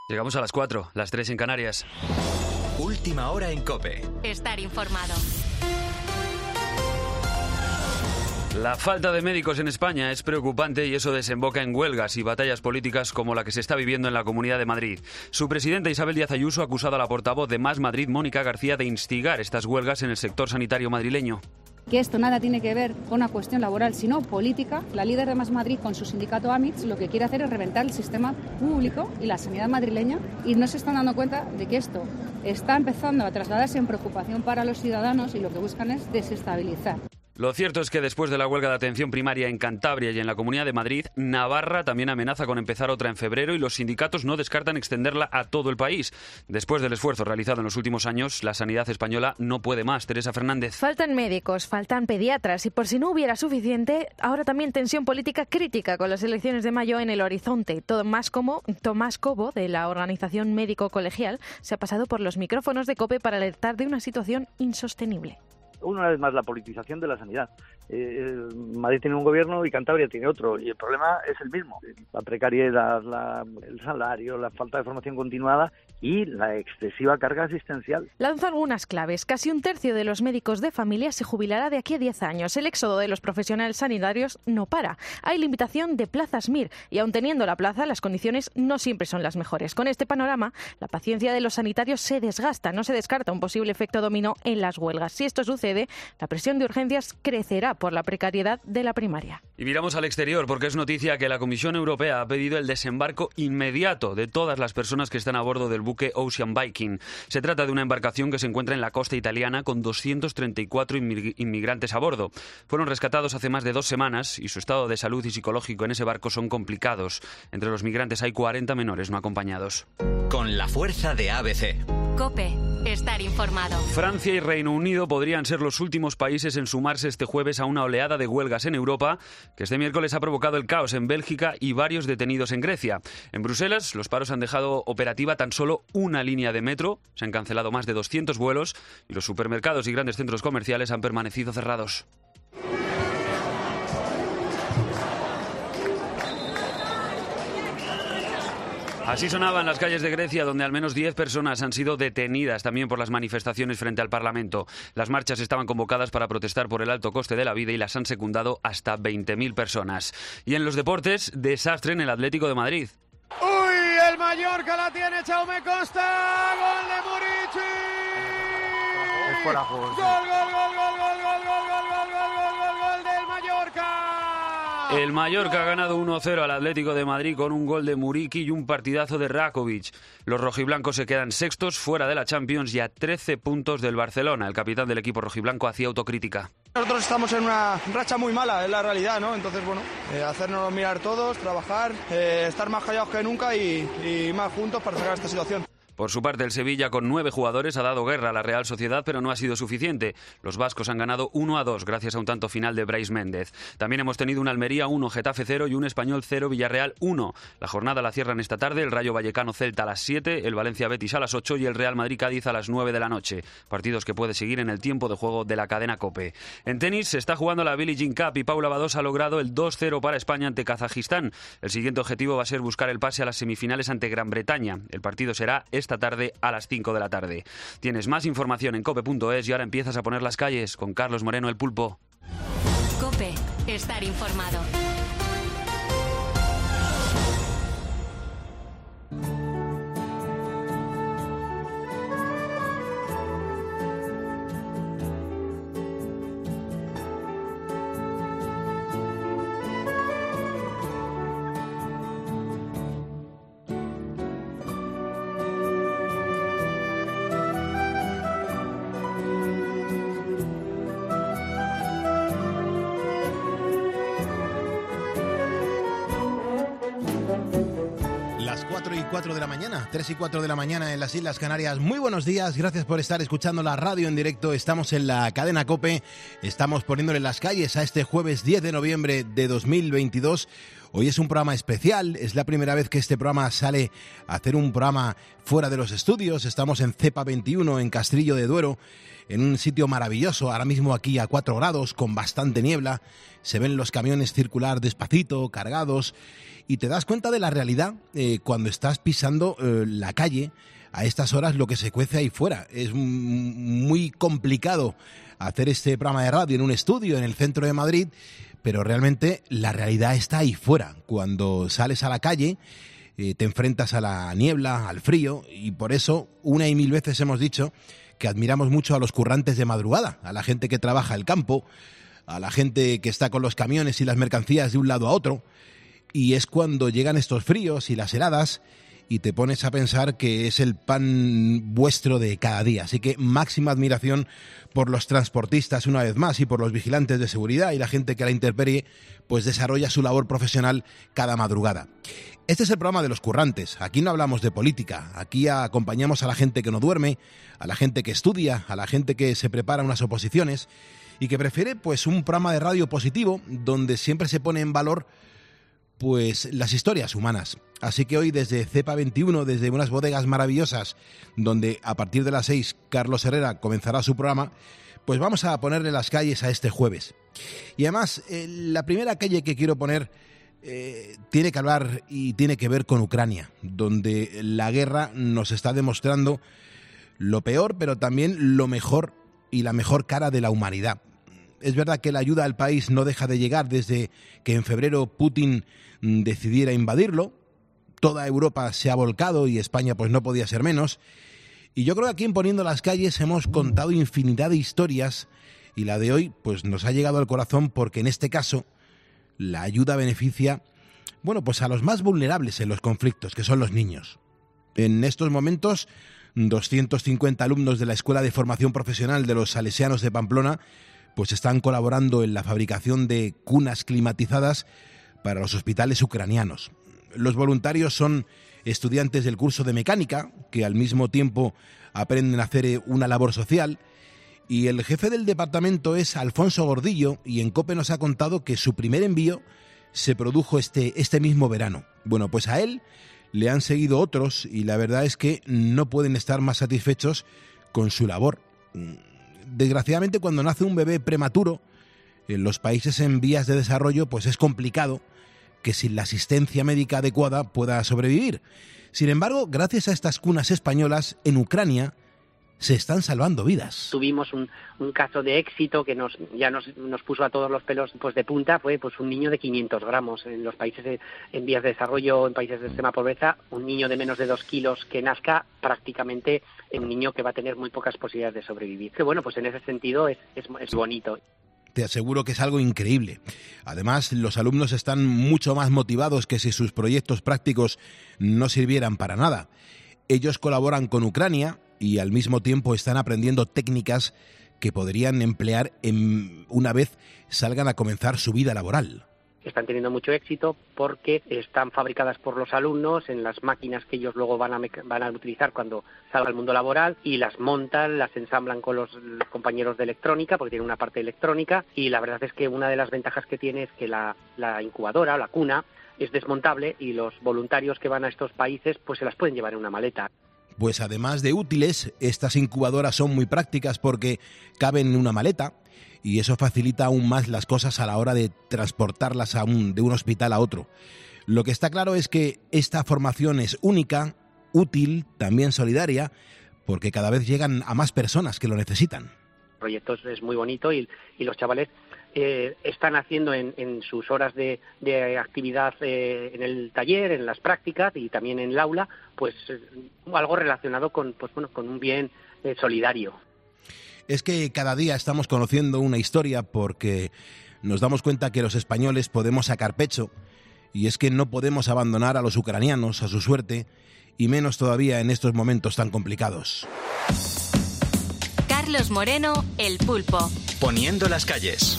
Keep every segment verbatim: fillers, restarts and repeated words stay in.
Llegamos a las cuatro, las tres en Canarias. Última hora en COPE. Estar informado. La falta de médicos en España es preocupante y eso desemboca en huelgas y batallas políticas como la que se está viviendo en la Comunidad de Madrid. Su presidenta Isabel Díaz Ayuso ha acusado a la portavoz de Más Madrid, Mónica García, de instigar estas huelgas en el sector sanitario madrileño. Que esto nada tiene que ver con una cuestión laboral, sino política. La líder de Más Madrid, con su sindicato AMITS, lo que quiere hacer es reventar el sistema público y la sanidad madrileña, y no se están dando cuenta de que esto está empezando a trasladarse en preocupación para los ciudadanos y lo que buscan es desestabilizar. Lo cierto es que después de la huelga de atención primaria en Cantabria y en la Comunidad de Madrid, Navarra también amenaza con empezar otra en febrero y los sindicatos no descartan extenderla a todo el país. Después del esfuerzo realizado en los últimos años, la sanidad española no puede más. Teresa Fernández. Faltan médicos, faltan pediatras y por si no hubiera suficiente, ahora también tensión política crítica con las elecciones de mayo en el horizonte. Tomás, como, Tomás Cobo, de la Organización Médico Colegial, se ha pasado por los micrófonos de COPE para alertar de una situación insostenible. Una vez más, la politización de la sanidad. Eh, Madrid tiene un gobierno y Cantabria tiene otro, y el problema es el mismo. La precariedad, la, el salario, la falta de formación continuada y la excesiva carga asistencial. Lanzo algunas claves. Casi un tercio de los médicos de familia se jubilará de aquí a diez años. El éxodo de los profesionales sanitarios no para. Hay limitación de plazas M I R y aun teniendo la plaza, las condiciones no siempre son las mejores. Con este panorama, la paciencia de los sanitarios se desgasta. No se descarta un posible efecto dominó en las huelgas. Si esto sucede, la presión de urgencias crecerá por la precariedad de la primaria. Y miramos al exterior porque es noticia que la Comisión Europea ha pedido el desembarco inmediato de todas las personas que están a bordo del buque Ocean Viking. Se trata de una embarcación que se encuentra en la costa italiana con doscientos treinta y cuatro inmigrantes a bordo. Fueron rescatados hace más de dos semanas y su estado de salud y psicológico en ese barco son complicados. Entre los migrantes hay cuarenta menores no acompañados. Con la fuerza de A B C. COPE. Estar informado. Francia y Reino Unido podrían ser los últimos países en sumarse este jueves a una oleada de huelgas en Europa que este miércoles ha provocado el caos en Bélgica y varios detenidos en Grecia. En Bruselas, los paros han dejado operativa tan solo una línea de metro, se han cancelado más de doscientos vuelos y los supermercados y grandes centros comerciales han permanecido cerrados. Así sonaban las calles de Grecia, donde al menos diez personas han sido detenidas también por las manifestaciones frente al Parlamento. Las marchas estaban convocadas para protestar por el alto coste de la vida y las han secundado hasta veinte mil personas. Y en los deportes, desastre en el Atlético de Madrid. ¡Uy! El Mallorca la tiene Jaume Costa. ¡Gol de Murici! Es fuera juego. ¡Gol, gol, gol, gol, gol, gol, gol, gol, gol, gol, gol, gol del Mallorca! El Mallorca ha ganado uno cero al Atlético de Madrid con un gol de Muriqui y un partidazo de Rakovic. Los rojiblancos se quedan sextos fuera de la Champions y a trece puntos del Barcelona. El capitán del equipo rojiblanco hacía autocrítica. Nosotros estamos en una racha muy mala, es la realidad, ¿no? Entonces, bueno, eh, hacernos mirar todos, trabajar, eh, estar más callados que nunca y, y más juntos para sacar esta situación. Por su parte, el Sevilla, con nueve jugadores, ha dado guerra a la Real Sociedad, pero no ha sido suficiente. Los vascos han ganado uno a dos gracias a un tanto final de Brais Méndez. También hemos tenido un Almería uno, Getafe cero y un Español cero, Villarreal uno. La jornada la cierran esta tarde el Rayo Vallecano Celta a las siete, el Valencia Betis a las ocho y el Real Madrid Cádiz a las nueve de la noche. Partidos que puede seguir en el tiempo de juego de la cadena COPE. En tenis se está jugando la Billie Jean Cup y Paula Badosa ha logrado el dos cero para España ante Kazajistán. El siguiente objetivo va a ser buscar el pase a las semifinales ante Gran Bretaña. El partido será esta tarde a las cinco de la tarde. Tienes más información en cope punto es y ahora empiezas a poner las calles con Carlos Moreno, el Pulpo. COPE. Estar informado. cuatro de la mañana, tres y cuatro de la mañana en las Islas Canarias. Muy buenos días, gracias por estar escuchando la radio en directo. Estamos en la cadena COPE, estamos poniéndole las calles a este jueves diez de noviembre de dos mil veintidós. Hoy es un programa especial, es la primera vez que este programa sale a hacer un programa fuera de los estudios. Estamos en Cepa veintiuno, en Castrillo de Duero, en un sitio maravilloso, ahora mismo aquí a cuatro grados, con bastante niebla. Se ven los camiones circular despacito, cargados, y te das cuenta de la realidad eh, cuando estás pisando eh, la calle. A estas horas lo que se cuece ahí fuera. Es muy complicado hacer este programa de radio en un estudio en el centro de Madrid, pero realmente la realidad está ahí fuera. Cuando sales a la calle, eh, te enfrentas a la niebla, al frío, y por eso una y mil veces hemos dicho que admiramos mucho a los currantes de madrugada, a la gente que trabaja el campo, a la gente que está con los camiones y las mercancías de un lado a otro, y es cuando llegan estos fríos y las heladas y te pones a pensar que es el pan vuestro de cada día. Así que máxima admiración por los transportistas una vez más y por los vigilantes de seguridad y la gente que a la intemperie pues desarrolla su labor profesional cada madrugada. Este es el programa de los currantes. Aquí no hablamos de política. Aquí acompañamos a la gente que no duerme, a la gente que estudia, a la gente que se prepara unas oposiciones y que prefiere pues un programa de radio positivo donde siempre se pone en valor pues las historias humanas. Así que hoy desde Cepa veintiuno, desde unas bodegas maravillosas, donde a partir de las seis Carlos Herrera comenzará su programa, pues vamos a ponerle las calles a este jueves. Y además, eh, la primera calle que quiero poner eh, tiene que hablar y tiene que ver con Ucrania, donde la guerra nos está demostrando lo peor, pero también lo mejor y la mejor cara de la humanidad. Es verdad que la ayuda al país no deja de llegar desde que en febrero Putin decidiera invadirlo. Toda Europa se ha volcado y España pues no podía ser menos. Y yo creo que aquí en Poniendo las Calles hemos contado infinidad de historias y la de hoy pues nos ha llegado al corazón porque en este caso la ayuda beneficia, bueno, pues a los más vulnerables en los conflictos, que son los niños. En estos momentos, doscientos cincuenta alumnos de la Escuela de Formación Profesional de los Salesianos de Pamplona pues están colaborando en la fabricación de cunas climatizadas para los hospitales ucranianos. Los voluntarios son estudiantes del curso de mecánica, que al mismo tiempo aprenden a hacer una labor social, y el jefe del departamento es Alfonso Gordillo, y en COPE nos ha contado que su primer envío se produjo este, este mismo verano. Bueno, pues a él le han seguido otros, y la verdad es que no pueden estar más satisfechos con su labor. Desgraciadamente, cuando nace un bebé prematuro, en los países en vías de desarrollo, pues es complicado que sin la asistencia médica adecuada pueda sobrevivir. Sin embargo, gracias a estas cunas españolas, en Ucrania se están salvando vidas. Tuvimos un, un caso de éxito que nos ya nos, nos puso a todos los pelos pues de punta. Fue pues un niño de quinientos gramos. En los países de, en vías de desarrollo, en países de extrema pobreza, un niño de menos de dos kilos que nazca, prácticamente un niño que va a tener muy pocas posibilidades de sobrevivir. Que bueno, pues en ese sentido es, es, es bonito. Te aseguro que es algo increíble. Además, los alumnos están mucho más motivados que si sus proyectos prácticos no sirvieran para nada. Ellos colaboran con Ucrania y al mismo tiempo están aprendiendo técnicas que podrían emplear en, una vez salgan a comenzar su vida laboral. Están teniendo mucho éxito porque están fabricadas por los alumnos en las máquinas que ellos luego van a, van a utilizar cuando salgan al mundo laboral, y las montan, las ensamblan con los compañeros de electrónica, porque tienen una parte electrónica, y la verdad es que una de las ventajas que tiene es que la, la incubadora, la cuna, es desmontable y los voluntarios que van a estos países pues se las pueden llevar en una maleta. Pues además de útiles, estas incubadoras son muy prácticas porque caben en una maleta, y eso facilita aún más las cosas a la hora de transportarlas a un, de un hospital a otro. Lo que está claro es que esta formación es única, útil, también solidaria, porque cada vez llegan a más personas que lo necesitan. El proyecto es muy bonito y, y los chavales eh, están haciendo en, en sus horas de, de actividad eh, en el taller, en las prácticas y también en el aula, pues eh, algo relacionado con, pues, bueno, con un bien eh, solidario. Es que cada día estamos conociendo una historia porque nos damos cuenta que los españoles podemos sacar pecho, y es que no podemos abandonar a los ucranianos a su suerte, y menos todavía en estos momentos tan complicados. Carlos Moreno, El Pulpo. Poniendo las calles.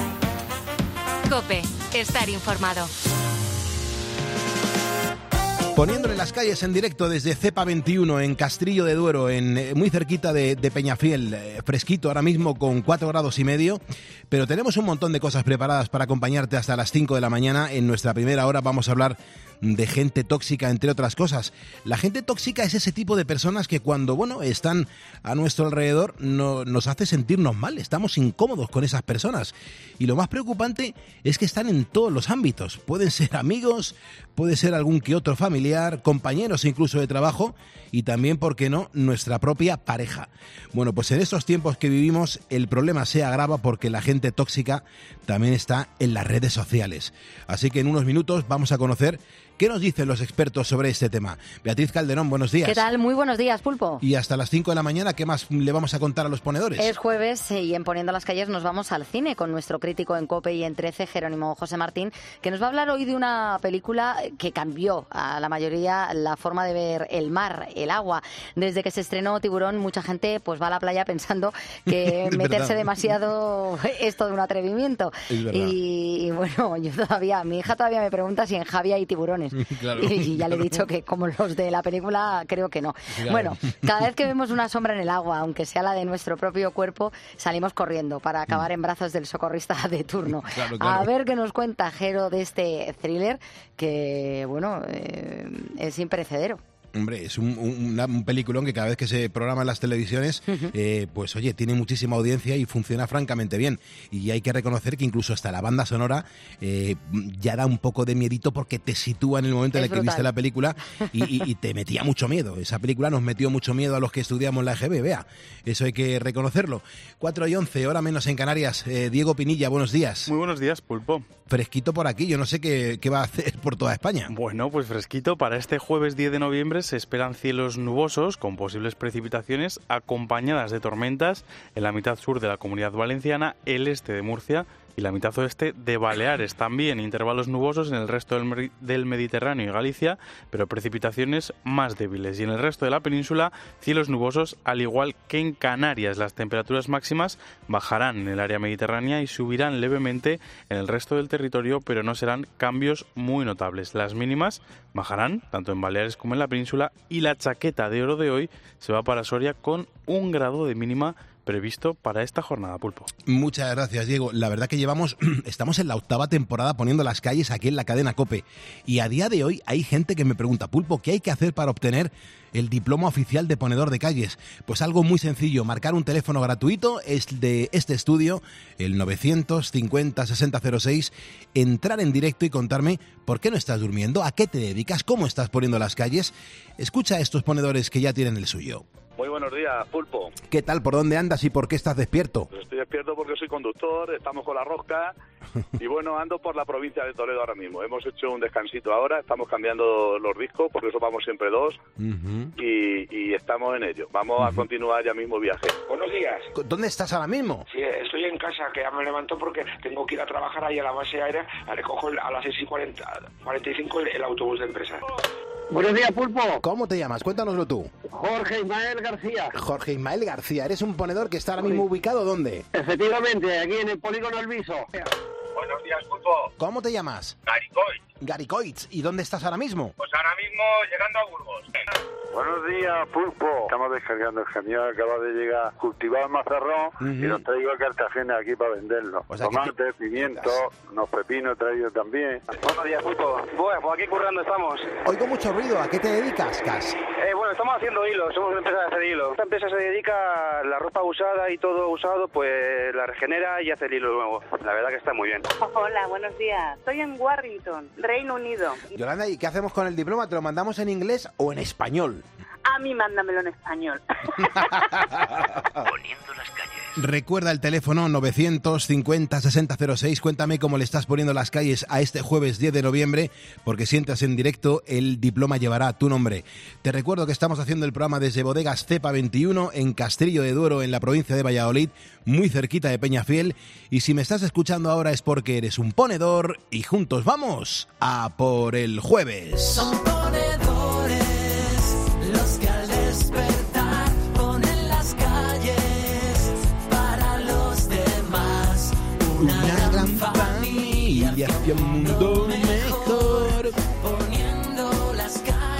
COPE, estar informado. Poniéndole las calles en directo desde Cepa veintiuno en Castrillo de Duero, en, muy cerquita de, de Peñafiel, eh, fresquito ahora mismo con cuatro grados y medio, pero tenemos un montón de cosas preparadas para acompañarte hasta las cinco de la mañana. En nuestra primera hora vamos a hablar de gente tóxica, entre otras cosas. La gente tóxica es ese tipo de personas que cuando, bueno, están a nuestro alrededor no, nos hace sentirnos mal, estamos incómodos con esas personas. Y lo más preocupante es que están en todos los ámbitos. Pueden ser amigos, puede ser algún que otro familiar, compañeros incluso de trabajo y también, ¿por qué no?, nuestra propia pareja. Bueno, pues en estos tiempos que vivimos el problema se agrava porque la gente tóxica también está en las redes sociales. Así que en unos minutos vamos a conocer qué nos dicen los expertos sobre este tema. Beatriz Calderón, buenos días. ¿Qué tal? Muy buenos días, Pulpo. Y hasta las cinco de la mañana, ¿qué más le vamos a contar a los ponedores? Es jueves y en Poniendo las calles nos vamos al cine con nuestro crítico en COPE y en trece, Jerónimo José Martín, que nos va a hablar hoy de una película que cambió a la mayoría la forma de ver el mar, el agua. Desde que se estrenó Tiburón, mucha gente pues va a la playa pensando que meterse demasiado es todo un atrevimiento. Y, y bueno, yo todavía, mi hija todavía me pregunta si en Javia hay tiburones. Claro, y, y ya le he dicho que como los de la película, creo que no. Claro. Bueno, cada vez que vemos una sombra en el agua, aunque sea la de nuestro propio cuerpo, salimos corriendo para acabar en brazos del socorrista de turno. Claro, claro. A ver qué nos cuenta Jero de este thriller que, bueno, eh, es imperecedero. Hombre, es un, un, un peliculón que cada vez que se programa en las televisiones, uh-huh. eh, pues oye, tiene muchísima audiencia y funciona francamente bien. Y hay que reconocer que incluso hasta la banda sonora eh, ya da un poco de miedito porque te sitúa en el momento es en el brutal. que viste la película y, y, y te metía mucho miedo. Esa película nos metió mucho miedo a los que estudiamos la E G B, vea. Eso hay que reconocerlo. cuatro y once, hora menos en Canarias. Eh, Diego Pinilla, buenos días. Muy buenos días, Pulpo. Fresquito por aquí, yo no sé qué, qué va a hacer por toda España. Bueno, pues fresquito. Para este jueves diez de noviembre se esperan cielos nubosos con posibles precipitaciones acompañadas de tormentas en la mitad sur de la Comunidad Valenciana, el este de Murcia y la mitad oeste de Baleares. También intervalos nubosos en el resto del, del Mediterráneo y Galicia, pero precipitaciones más débiles. Y en el resto de la península, cielos nubosos, al igual que en Canarias. Las temperaturas máximas bajarán en el área mediterránea y subirán levemente en el resto del territorio, pero no serán cambios muy notables. Las mínimas bajarán tanto en Baleares como en la península y la chaqueta de oro de hoy se va para Soria con un grado de mínima previsto para esta jornada, Pulpo. Muchas gracias, Diego. La verdad que llevamos, estamos en la octava temporada poniendo las calles aquí en la cadena COPE y a día de hoy hay gente que me pregunta, Pulpo, ¿qué hay que hacer para obtener el diploma oficial de ponedor de calles? Pues algo muy sencillo, marcar un teléfono gratuito, es de este estudio, el novecientos cincuenta sesenta cero seis, entrar en directo y contarme por qué no estás durmiendo, a qué te dedicas, cómo estás poniendo las calles. Escucha a estos ponedores que ya tienen el suyo. Muy buenos días, Pulpo. ¿Qué tal? ¿Por dónde andas y por qué estás despierto? Pues estoy despierto porque soy conductor, estamos con la rosca y bueno, ando por la provincia de Toledo ahora mismo. Hemos hecho un descansito ahora, estamos cambiando los discos porque eso vamos siempre dos uh-huh. y, y estamos en ello. Vamos uh-huh. a continuar ya mismo viaje. Buenos días. ¿Dónde estás ahora mismo? Sí, estoy en casa, que ya me levanto porque tengo que ir a trabajar ahí a la base aérea. Recojo a las seis y cuarenta, cuarenta y cinco el, el autobús de empresa. Buenos días, Pulpo. ¿Cómo te llamas? Cuéntanoslo tú. Jorge Ismael García. Jorge Ismael García. ¿Eres un ponedor que está ahora mismo ubicado dónde? Efectivamente, aquí en el polígono El Viso. Buenos días, Pulpo. ¿Cómo te llamas? Garicoit. Garicoit. ¿Y dónde estás ahora mismo? Pues ahora mismo llegando a Burgos. Buenos días, Pulpo. Estamos descargando el camión, acaba de llegar cultivado el mazarrón uh-huh. y los traigo a Cartagena aquí para venderlo. O sea, tomate, te... pimiento, unos pepinos traídos también. Buenos días, Pulpo. Bueno, pues aquí currando estamos. Oigo mucho ruido. ¿A qué te dedicas, Cas? Eh, bueno, estamos haciendo hilo. Somos una empresa de hacer hilo. Esta empresa se dedica a la ropa usada y todo usado, pues la regenera y hace el hilo nuevo. La verdad que está muy bien. Hola, buenos días. Estoy en Warrington, Reino Unido. Yolanda, ¿y qué hacemos con el diploma? ¿Te lo mandamos en inglés o en español? A mí mándamelo en español. Poniendo las calles. Recuerda el teléfono novecientos cincuenta sesenta cero seis. Cuéntame cómo le estás poniendo las calles a este jueves diez de noviembre, porque si entras en directo, el diploma llevará tu nombre. Te recuerdo que estamos haciendo el programa desde Bodegas Cepa veintiuno en Castrillo de Duero, en la provincia de Valladolid, muy cerquita de Peñafiel. Y si me estás escuchando ahora es porque eres un ponedor y juntos vamos a por el jueves. Son ponedores los que al despertar ponen las calles para los demás. Una, Una gran, gran familia hacia un mundo mejor, poniendo las calles.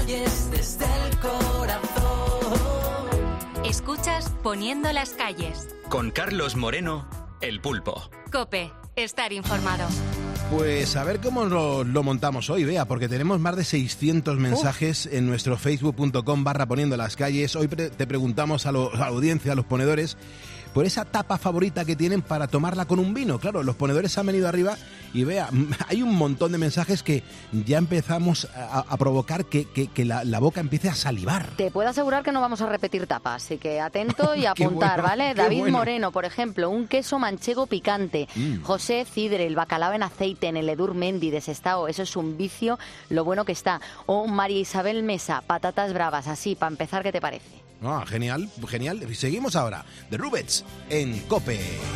Poniendo las calles. Con Carlos Moreno, El Pulpo. COPE. Estar informado. Pues a ver cómo lo, lo montamos hoy, Bea, porque tenemos más de seiscientos mensajes Uf. en nuestro facebook.com barra poniendo las calles. Hoy pre- te preguntamos a, lo, a la audiencia, a los ponedores, por esa tapa favorita que tienen para tomarla con un vino. Claro, los ponedores han venido arriba y Bea, hay un montón de mensajes que ya empezamos a, a provocar que, que, que la, la boca empiece a salivar. Te puedo asegurar que no vamos a repetir tapas, así que atento y apuntar, bueno, ¿vale? David bueno. Moreno, por ejemplo, un queso manchego picante. Mm. José Cidre, el bacalao en aceite en el Edur Mendi de Sestao, eso es un vicio, lo bueno que está. O María Isabel Mesa, patatas bravas, así, para empezar, ¿qué te parece? Ah, genial, genial. Seguimos ahora. The Rubets en COPE.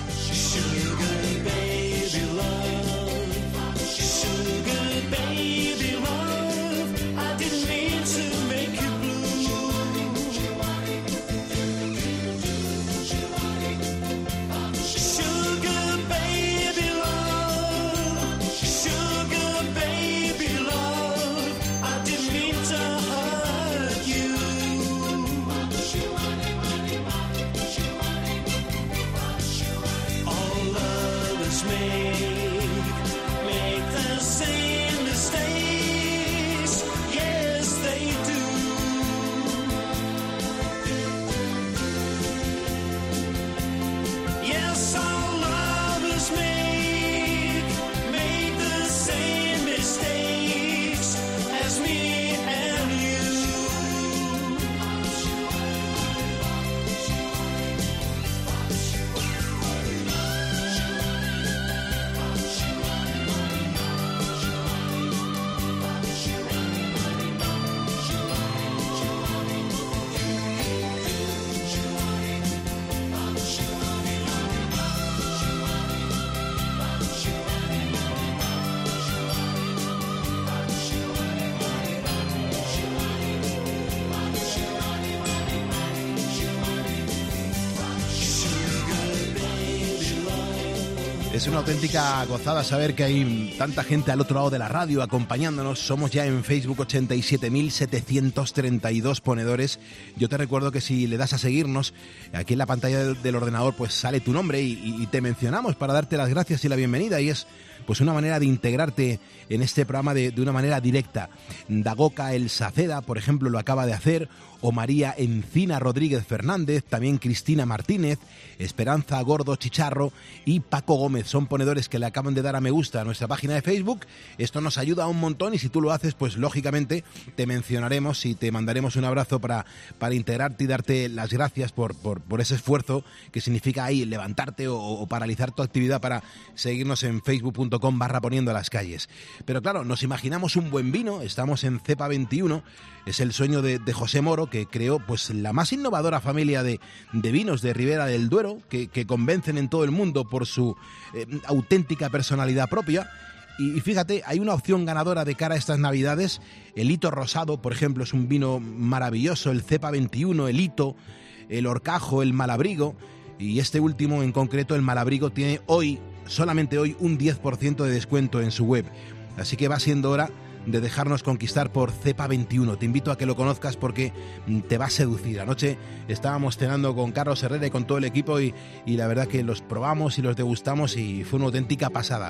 Es una auténtica gozada saber que hay tanta gente al otro lado de la radio acompañándonos. Somos ya en Facebook ochenta y siete mil setecientos treinta y dos ponedores. Yo te recuerdo que si le das a seguirnos, aquí en la pantalla del, del ordenador pues sale tu nombre y, y te mencionamos para darte las gracias y la bienvenida. Y es pues una manera de integrarte en este programa de, de una manera directa. Dagoca El Saceda, por ejemplo, lo acaba de hacer, o María Encina Rodríguez Fernández, también Cristina Martínez, Esperanza Gordo Chicharro y Paco Gómez. Son ponedores que le acaban de dar a me gusta a nuestra página de Facebook. Esto nos ayuda un montón y si tú lo haces, pues lógicamente te mencionaremos y te mandaremos un abrazo para, para integrarte y darte las gracias por, por, por ese esfuerzo que significa ahí levantarte o, o paralizar tu actividad para seguirnos en facebook.com barra poniendo las calles. Pero claro, nos imaginamos un buen vino, estamos en Cepa veintiuno, es el sueño de, de José Moro, que creó pues la más innovadora familia de, de vinos de Ribera del Duero, que, que convencen en todo el mundo por su eh, auténtica personalidad propia. Y, y fíjate, hay una opción ganadora de cara a estas Navidades. El Hito Rosado, por ejemplo, es un vino maravilloso, el Cepa veintiuno, el Hito, el Horcajo, el Malabrigo, y este último en concreto, el Malabrigo, tiene hoy, solamente hoy, un diez por ciento de descuento en su web. Así que va siendo hora de dejarnos conquistar por Cepa veintiuno. Te invito a que lo conozcas porque te va a seducir. Anoche estábamos cenando con Carlos Herrera y con todo el equipo y, y la verdad que los probamos y los degustamos y fue una auténtica pasada.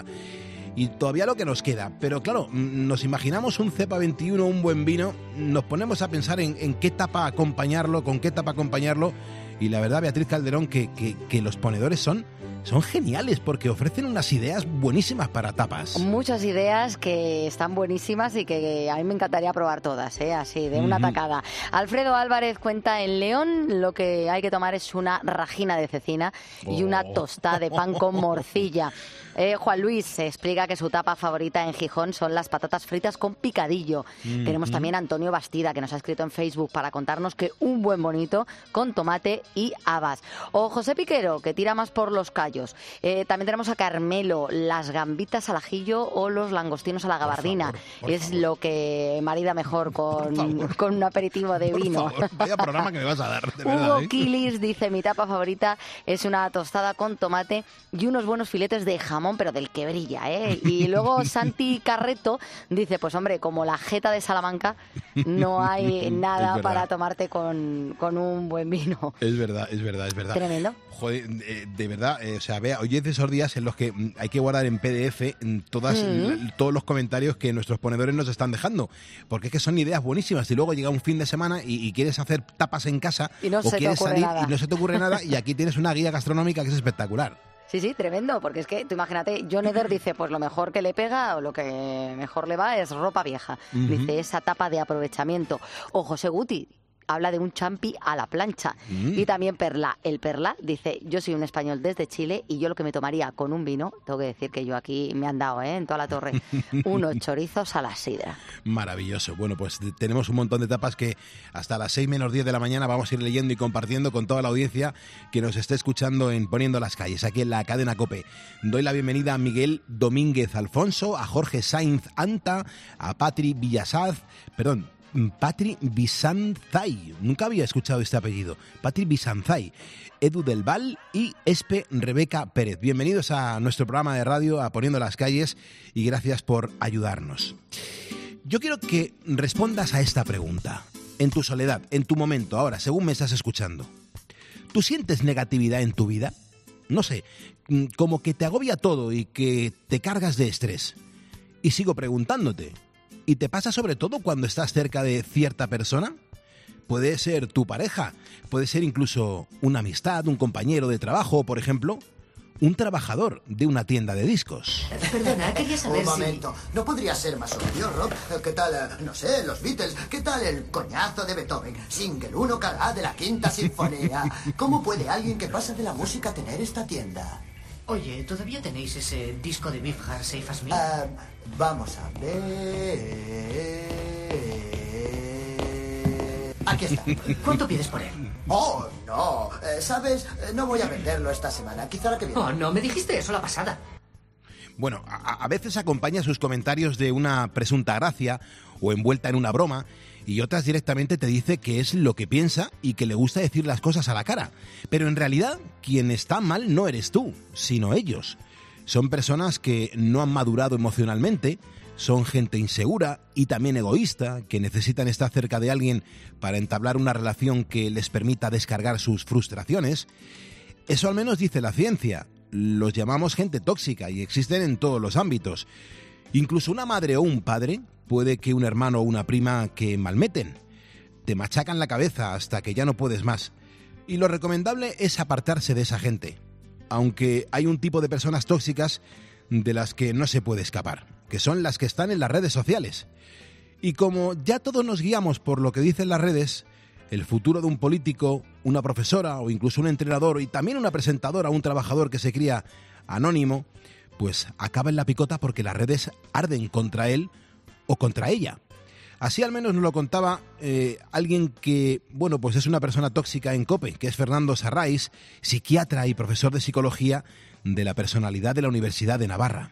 Y todavía lo que nos queda. Pero claro, nos imaginamos un Cepa veintiuno, un buen vino, nos ponemos a pensar en, en qué tapa acompañarlo, con qué tapa acompañarlo. Y la verdad, Beatriz Calderón, que, que, que los ponedores son... son geniales porque ofrecen unas ideas buenísimas para tapas. Muchas ideas que están buenísimas y que a mí me encantaría probar todas, ¿eh? Así, de una uh-huh. tacada. Alfredo Álvarez cuenta en León, lo que hay que tomar es una rajina de cecina oh. y una tostada de pan con morcilla. Eh, Juan Luis se explica que su tapa favorita en Gijón son las patatas fritas con picadillo. Mm-hmm. Tenemos también a Antonio Bastida, que nos ha escrito en Facebook para contarnos que un buen bonito con tomate y habas. O José Piquero, que tira más por los callos. pollos. Eh, también tenemos a Carmelo, las gambitas al ajillo o los langostinos a la gabardina. Por favor, por es favor. lo que marida mejor con, con un aperitivo de Por vino. favor, vaya programa que me vas a dar, de verdad, Hugo ¿eh? Quilis dice, mi tapa favorita es una tostada con tomate y unos buenos filetes de jamón, pero del que brilla, ¿eh? Y luego Santi Carreto dice, pues hombre, como la jeta de Salamanca, no hay Es nada verdad. para tomarte con, con un buen vino. Es verdad, es verdad, es verdad. Tremendo. Joder, eh, de verdad, eh, o sea, vea, hoy es de esos días en los que mm, hay que guardar en P D F mm, todas, Mm. l- todos los comentarios que nuestros ponedores nos están dejando, porque es que son ideas buenísimas y luego llega un fin de semana y, y quieres hacer tapas en casa Y no o se te quieres ocurre salir nada. y no se te ocurre nada y aquí tienes una guía gastronómica que es espectacular. Sí, sí, tremendo, porque es que tú imagínate, John Eder dice, pues lo mejor que le pega o lo que mejor le va es ropa vieja. Ujú. Dice, esa tapa de aprovechamiento. O José Guti habla de un champi a la plancha. Mm. Y también Perla. El Perla dice, yo soy un español desde Chile y yo lo que me tomaría con un vino, tengo que decir que yo aquí me han dado, ¿eh? En toda la torre, unos chorizos a la sidra. Maravilloso. Bueno, pues t- tenemos un montón de tapas que hasta las seis menos diez de la mañana vamos a ir leyendo y compartiendo con toda la audiencia que nos esté escuchando en Poniendo las Calles, aquí en la cadena COPE. Doy la bienvenida a Miguel Domínguez Alfonso, a Jorge Sainz Anta, a Patri Villasaz, perdón, Patri Bizanzay, nunca había escuchado este apellido, Patri Bizanzay, Edu del Val y Espe Rebeca Pérez. Bienvenidos a nuestro programa de radio, a Poniendo las Calles, y gracias por ayudarnos. Yo quiero que respondas a esta pregunta, en tu soledad, en tu momento, ahora, según me estás escuchando. ¿Tú sientes negatividad en tu vida? No sé, mm, como que te agobia todo y que te cargas de estrés. Y sigo preguntándote, ¿y te pasa sobre todo cuando estás cerca de cierta persona? Puede ser tu pareja, puede ser incluso una amistad, un compañero de trabajo, por ejemplo, un trabajador de una tienda de discos. Perdona, quería saber Un si... momento, ¿no podría ser más obvio, Rob? ¿Qué tal, eh, no sé, los Beatles? ¿Qué tal el coñazo de Beethoven? Single uno cara de la quinta sinfonía. ¿Cómo puede alguien que pasa de la música tener esta tienda? Oye, ¿todavía tenéis ese disco de Beefheart Safe As Me? Ah, vamos a ver... Aquí está. ¿Cuánto pides por él? Oh, no. Eh, ¿Sabes? Eh, No voy a venderlo esta semana. Quizá la que viene. Oh, no, me dijiste eso la pasada. Bueno, a, a veces acompaña sus comentarios de una presunta gracia o envuelta en una broma, y otras directamente te dice que es lo que piensa y que le gusta decir las cosas a la cara. Pero en realidad, quien está mal no eres tú, sino ellos. Son personas que no han madurado emocionalmente, son gente insegura y también egoísta, que necesitan estar cerca de alguien para entablar una relación que les permita descargar sus frustraciones. Eso al menos dice la ciencia. Los llamamos gente tóxica y existen en todos los ámbitos. Incluso una madre o un padre, puede que un hermano o una prima que malmeten. Te machacan la cabeza hasta que ya no puedes más. Y lo recomendable es apartarse de esa gente. Aunque hay un tipo de personas tóxicas de las que no se puede escapar, que son las que están en las redes sociales. Y como ya todos nos guiamos por lo que dicen las redes, el futuro de un político, una profesora o incluso un entrenador y también una presentadora o un trabajador que se cría anónimo, pues acaba en la picota porque las redes arden contra él o contra ella. Así al menos nos lo contaba eh, alguien que, bueno, pues es una persona tóxica en COPE, que es Fernando Sarrais, psiquiatra y profesor de psicología de la personalidad de la Universidad de Navarra.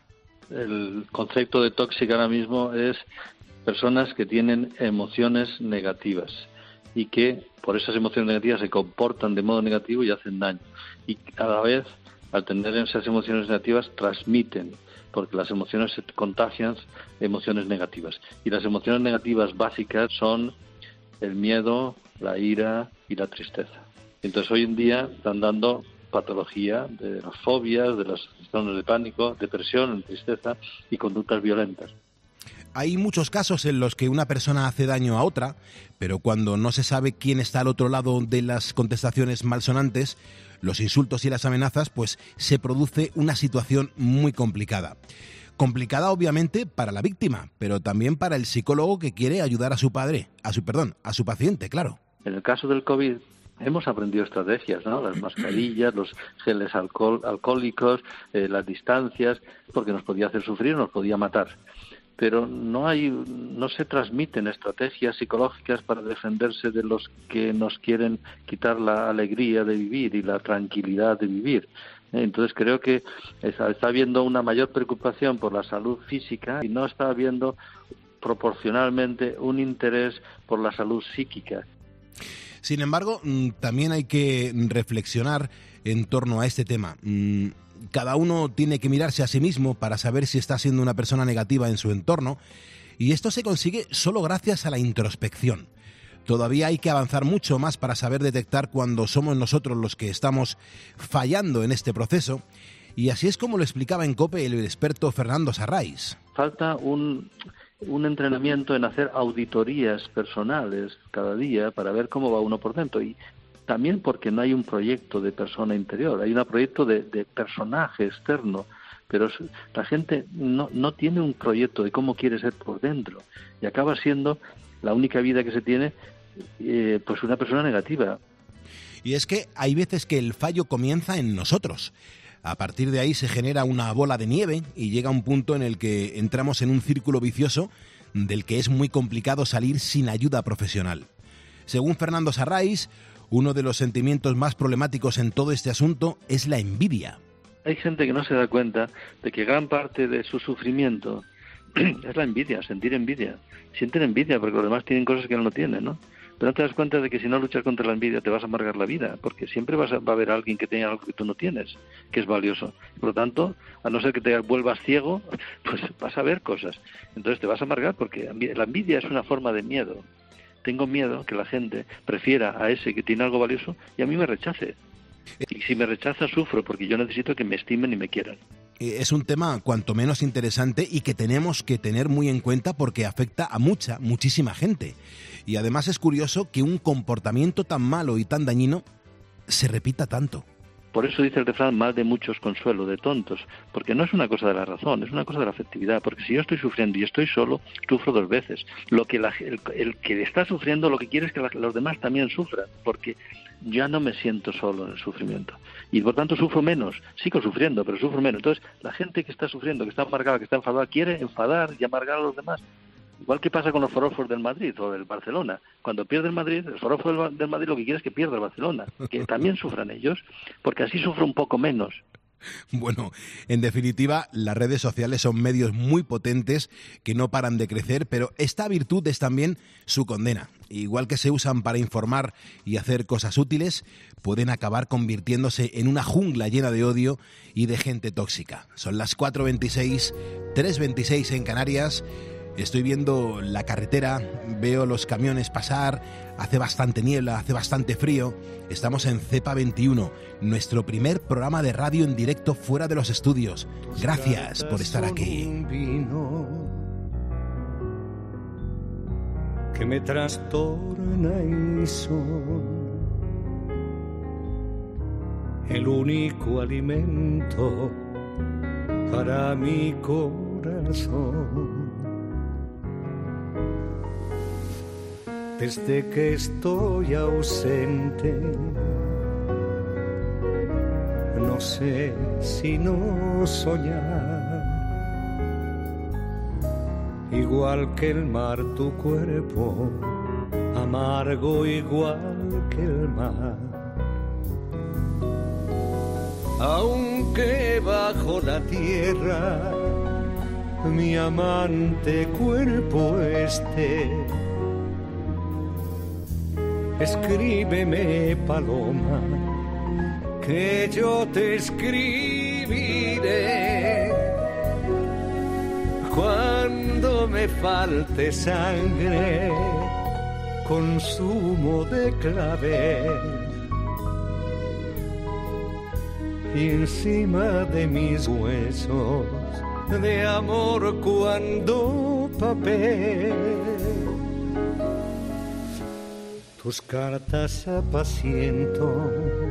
El concepto de tóxica ahora mismo es personas que tienen emociones negativas y que por esas emociones negativas se comportan de modo negativo y hacen daño. Y cada vez, al tener esas emociones negativas, transmiten, porque las emociones se contagian emociones negativas. Y las emociones negativas básicas son el miedo, la ira y la tristeza. Entonces hoy en día están dando patología de las fobias, de los trastornos de pánico, depresión, tristeza y conductas violentas. Hay muchos casos en los que una persona hace daño a otra, pero cuando no se sabe quién está al otro lado de las contestaciones malsonantes, los insultos y las amenazas, pues se produce una situación muy complicada. Complicada obviamente para la víctima, pero también para el psicólogo que quiere ayudar a su padre, a su perdón, a su paciente, claro. En el caso del COVID hemos aprendido estrategias, ¿no? Las mascarillas, los geles alcohol, alcohólicos, eh, las distancias, porque nos podía hacer sufrir, nos podía matar. Pero no hay, no se transmiten estrategias psicológicas para defenderse de los que nos quieren quitar la alegría de vivir y la tranquilidad de vivir. Entonces creo que está, está habiendo una mayor preocupación por la salud física y no está habiendo proporcionalmente un interés por la salud psíquica. Sin embargo, también hay que reflexionar en torno a este tema. Cada uno tiene que mirarse a sí mismo para saber si está siendo una persona negativa en su entorno, y esto se consigue solo gracias a la introspección. Todavía hay que avanzar mucho más para saber detectar cuando somos nosotros los que estamos fallando en este proceso, y así es como lo explicaba en COPE el experto Fernando Sarrais. Falta un, un entrenamiento en hacer auditorías personales cada día para ver cómo va uno por dentro, y también porque no hay un proyecto de persona interior, hay un proyecto de, de personaje externo, pero la gente no, no tiene un proyecto de cómo quiere ser por dentro, y acaba siendo la única vida que se tiene, eh, pues una persona negativa. Y es que hay veces que el fallo comienza en nosotros. A partir de ahí se genera una bola de nieve y llega un punto en el que entramos en un círculo vicioso del que es muy complicado salir sin ayuda profesional. Según Fernando Sarrais, uno de los sentimientos más problemáticos en todo este asunto es la envidia. Hay gente que no se da cuenta de que gran parte de su sufrimiento es la envidia, sentir envidia. Sienten envidia porque los demás tienen cosas que no lo tienen, ¿no? Pero no te das cuenta de que si no luchas contra la envidia te vas a amargar la vida, porque siempre vas a, va a haber alguien que tenga algo que tú no tienes, que es valioso. Por lo tanto, a no ser que te vuelvas ciego, pues vas a ver cosas. Entonces te vas a amargar porque la envidia es una forma de miedo. Tengo miedo que la gente prefiera a ese que tiene algo valioso y a mí me rechace. Y si me rechaza, sufro, porque yo necesito que me estimen y me quieran. Es un tema cuanto menos interesante y que tenemos que tener muy en cuenta porque afecta a mucha, muchísima gente. Y además es curioso que un comportamiento tan malo y tan dañino se repita tanto. Por eso dice el refrán, mal de muchos consuelo, de tontos, porque no es una cosa de la razón, es una cosa de la afectividad, porque si yo estoy sufriendo y estoy solo, sufro dos veces. Lo que la, el, el que está sufriendo lo que quiere es que la, los demás también sufran, porque ya no me siento solo en el sufrimiento. Y por tanto sufro menos, sigo sufriendo, pero sufro menos. Entonces, la gente que está sufriendo, que está amargada, que está enfadada, quiere enfadar y amargar a los demás. Igual que pasa con los forofos del Madrid o del Barcelona. Cuando pierde el Madrid, el forofo del Madrid lo que quiere es que pierda el Barcelona, que también sufran ellos, porque así sufro un poco menos. Bueno, en definitiva, las redes sociales son medios muy potentes que no paran de crecer, pero esta virtud es también su condena. Igual que se usan para informar y hacer cosas útiles, pueden acabar convirtiéndose en una jungla llena de odio y de gente tóxica. Son las cuatro veintiséis, tres veintiséis en Canarias. Estoy viendo la carretera, veo los camiones pasar, hace bastante niebla, hace bastante frío. Estamos en Cepa veintiuno, nuestro primer programa de radio en directo fuera de los estudios. Gracias por estar aquí. Que me trastorna y son el único alimento para mi corazón. Desde que estoy ausente, no sé si no soñar. Igual que el mar tu cuerpo, amargo igual que el mar. Aunque bajo la tierra mi amante cuerpo esté, escríbeme, paloma, que yo te escribiré. Cuando me falte sangre, consumo de clavel, y encima de mis huesos de amor cuando papel. Tus cartas apaciento,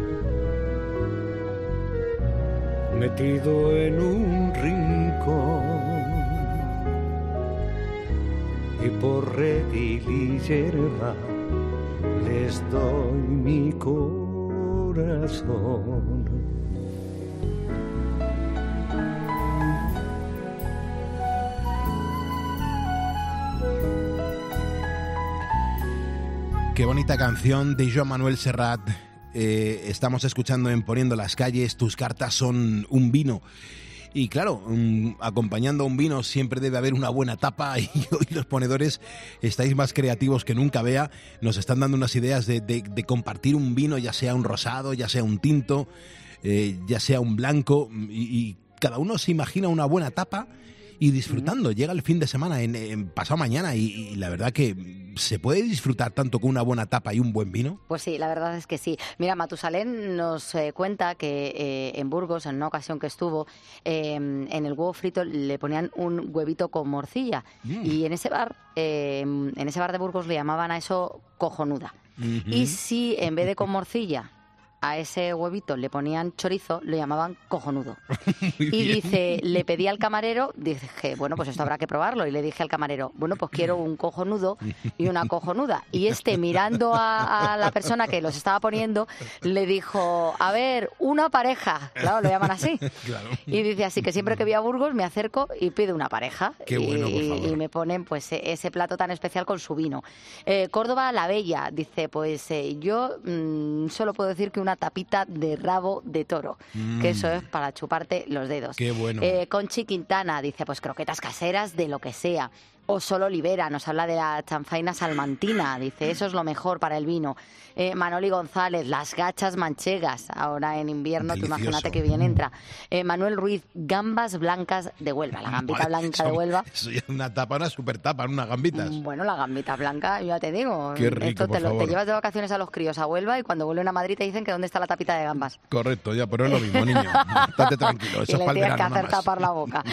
metido en un rincón, y por redil y hierba les doy mi corazón. Qué bonita canción de Joan Manuel Serrat eh, estamos escuchando en Poniendo las Calles, tus cartas son un vino. Y claro, um, acompañando a un vino siempre debe haber una buena tapa y hoy los ponedores estáis más creativos que nunca, Bea. Nos están dando unas ideas de, de, de compartir un vino, ya sea un rosado, ya sea un tinto, eh, ya sea un blanco, y, y cada uno se imagina una buena tapa y disfrutando. Mm. Llega el fin de semana, en, en pasado mañana, y, y la verdad que ¿se puede disfrutar tanto con una buena tapa y un buen vino? Pues sí, la verdad es que sí. Mira, Matusalén nos eh, cuenta que eh, en Burgos, en una ocasión que estuvo, eh, en el huevo frito le ponían un huevito con morcilla. Mm. Y en ese bar, eh, en ese bar de Burgos le llamaban a eso cojonuda. Mm-hmm. Y si en vez de con morcilla a ese huevito le ponían chorizo, lo llamaban cojonudo. Y dice, le pedí al camarero, dije, bueno, pues esto habrá que probarlo. Y le dije al camarero, bueno, pues quiero un cojonudo y una cojonuda. Y este, mirando a, a la persona que los estaba poniendo, le dijo, a ver, una pareja. Claro, lo llaman así. Claro. Y dice, así que siempre que voy a Burgos me acerco y pido una pareja. Qué bueno, por favor. Y, y me ponen pues ese plato tan especial con su vino. Eh, Córdoba la Bella dice, pues eh, yo mmm, solo puedo decir que una tapita de rabo de toro, mm. que eso es para chuparte los dedos. Qué bueno. Eh, Conchi Quintana dice, pues croquetas caseras de lo que sea. O Solo Olivera nos habla de la chanfaina salmantina, dice, eso es lo mejor para el vino. Eh, Manoli González, las gachas manchegas, ahora en invierno, tú imagínate que bien entra. Eh, Manuel Ruiz, gambas blancas de Huelva, la gambita vale, blanca eso, de Huelva. Eso ya es una tapa, una super tapa, unas gambitas. Bueno, la gambita blanca, yo ya te digo. Qué rico, esto te, por lo, favor. te llevas de vacaciones a los críos a Huelva y cuando vuelven a Madrid te dicen que dónde está la tapita de gambas. Correcto, ya, pero es lo mismo, niño. Estate tranquilo, eso y es le para el tienes que verano hacer nada más. tapar la boca.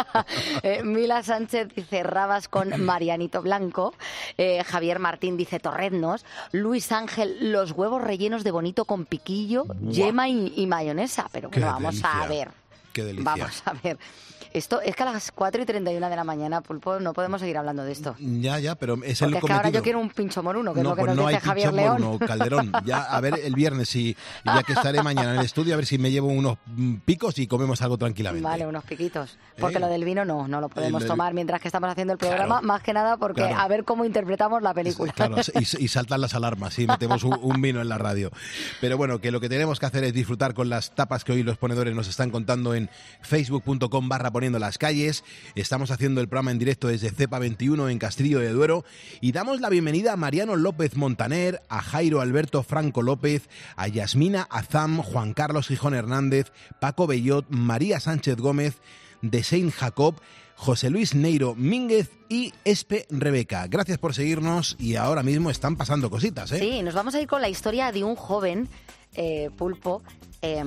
eh, Mila Sánchez dice rabas con Marianito Blanco. Eh, Javier Martín dice torreznos. Luis Ángel, los huevos rellenos de bonito con piquillo, Buah. yema y, y mayonesa. Pero bueno, Qué vamos delicia. a ver. Qué delicia. Vamos a ver. Esto es que a las cuatro y treinta y una de la mañana, Pulpo, no podemos seguir hablando de esto. Ya, ya, pero es Porque el es que cometido. ahora yo quiero un pincho moruno, que no, es lo que pues nos no dice hay Javier pincho León. moruno, Calderón. Ya, a ver el viernes, y, y ya que estaré mañana en el estudio, a ver si me llevo unos mm, picos y comemos algo tranquilamente. Vale, unos piquitos. Porque ¿Eh? lo del vino no, no lo podemos El- tomar mientras que estamos haciendo el programa, Claro. más que nada porque Claro. a ver cómo interpretamos la película. Claro, y, y saltan las alarmas si metemos un, un vino en la radio. Pero bueno, que lo que tenemos que hacer es disfrutar con las tapas que hoy los ponedores nos están contando en facebook.com barra poniendo las calles. Estamos haciendo el programa en directo desde Cepa veintiuno en Castillo de Duero y damos la bienvenida a Mariano López Montaner, a Jairo Alberto Franco López, a Yasmina Azam, Juan Carlos Gijón Hernández, Paco Bellot, María Sánchez Gómez, de Saint Jacob, José Luis Neiro Mínguez y Espe Rebeca. Gracias por seguirnos y ahora mismo están pasando cositas, ¿eh? Sí, nos vamos a ir con la historia de un joven, eh, Pulpo, eh,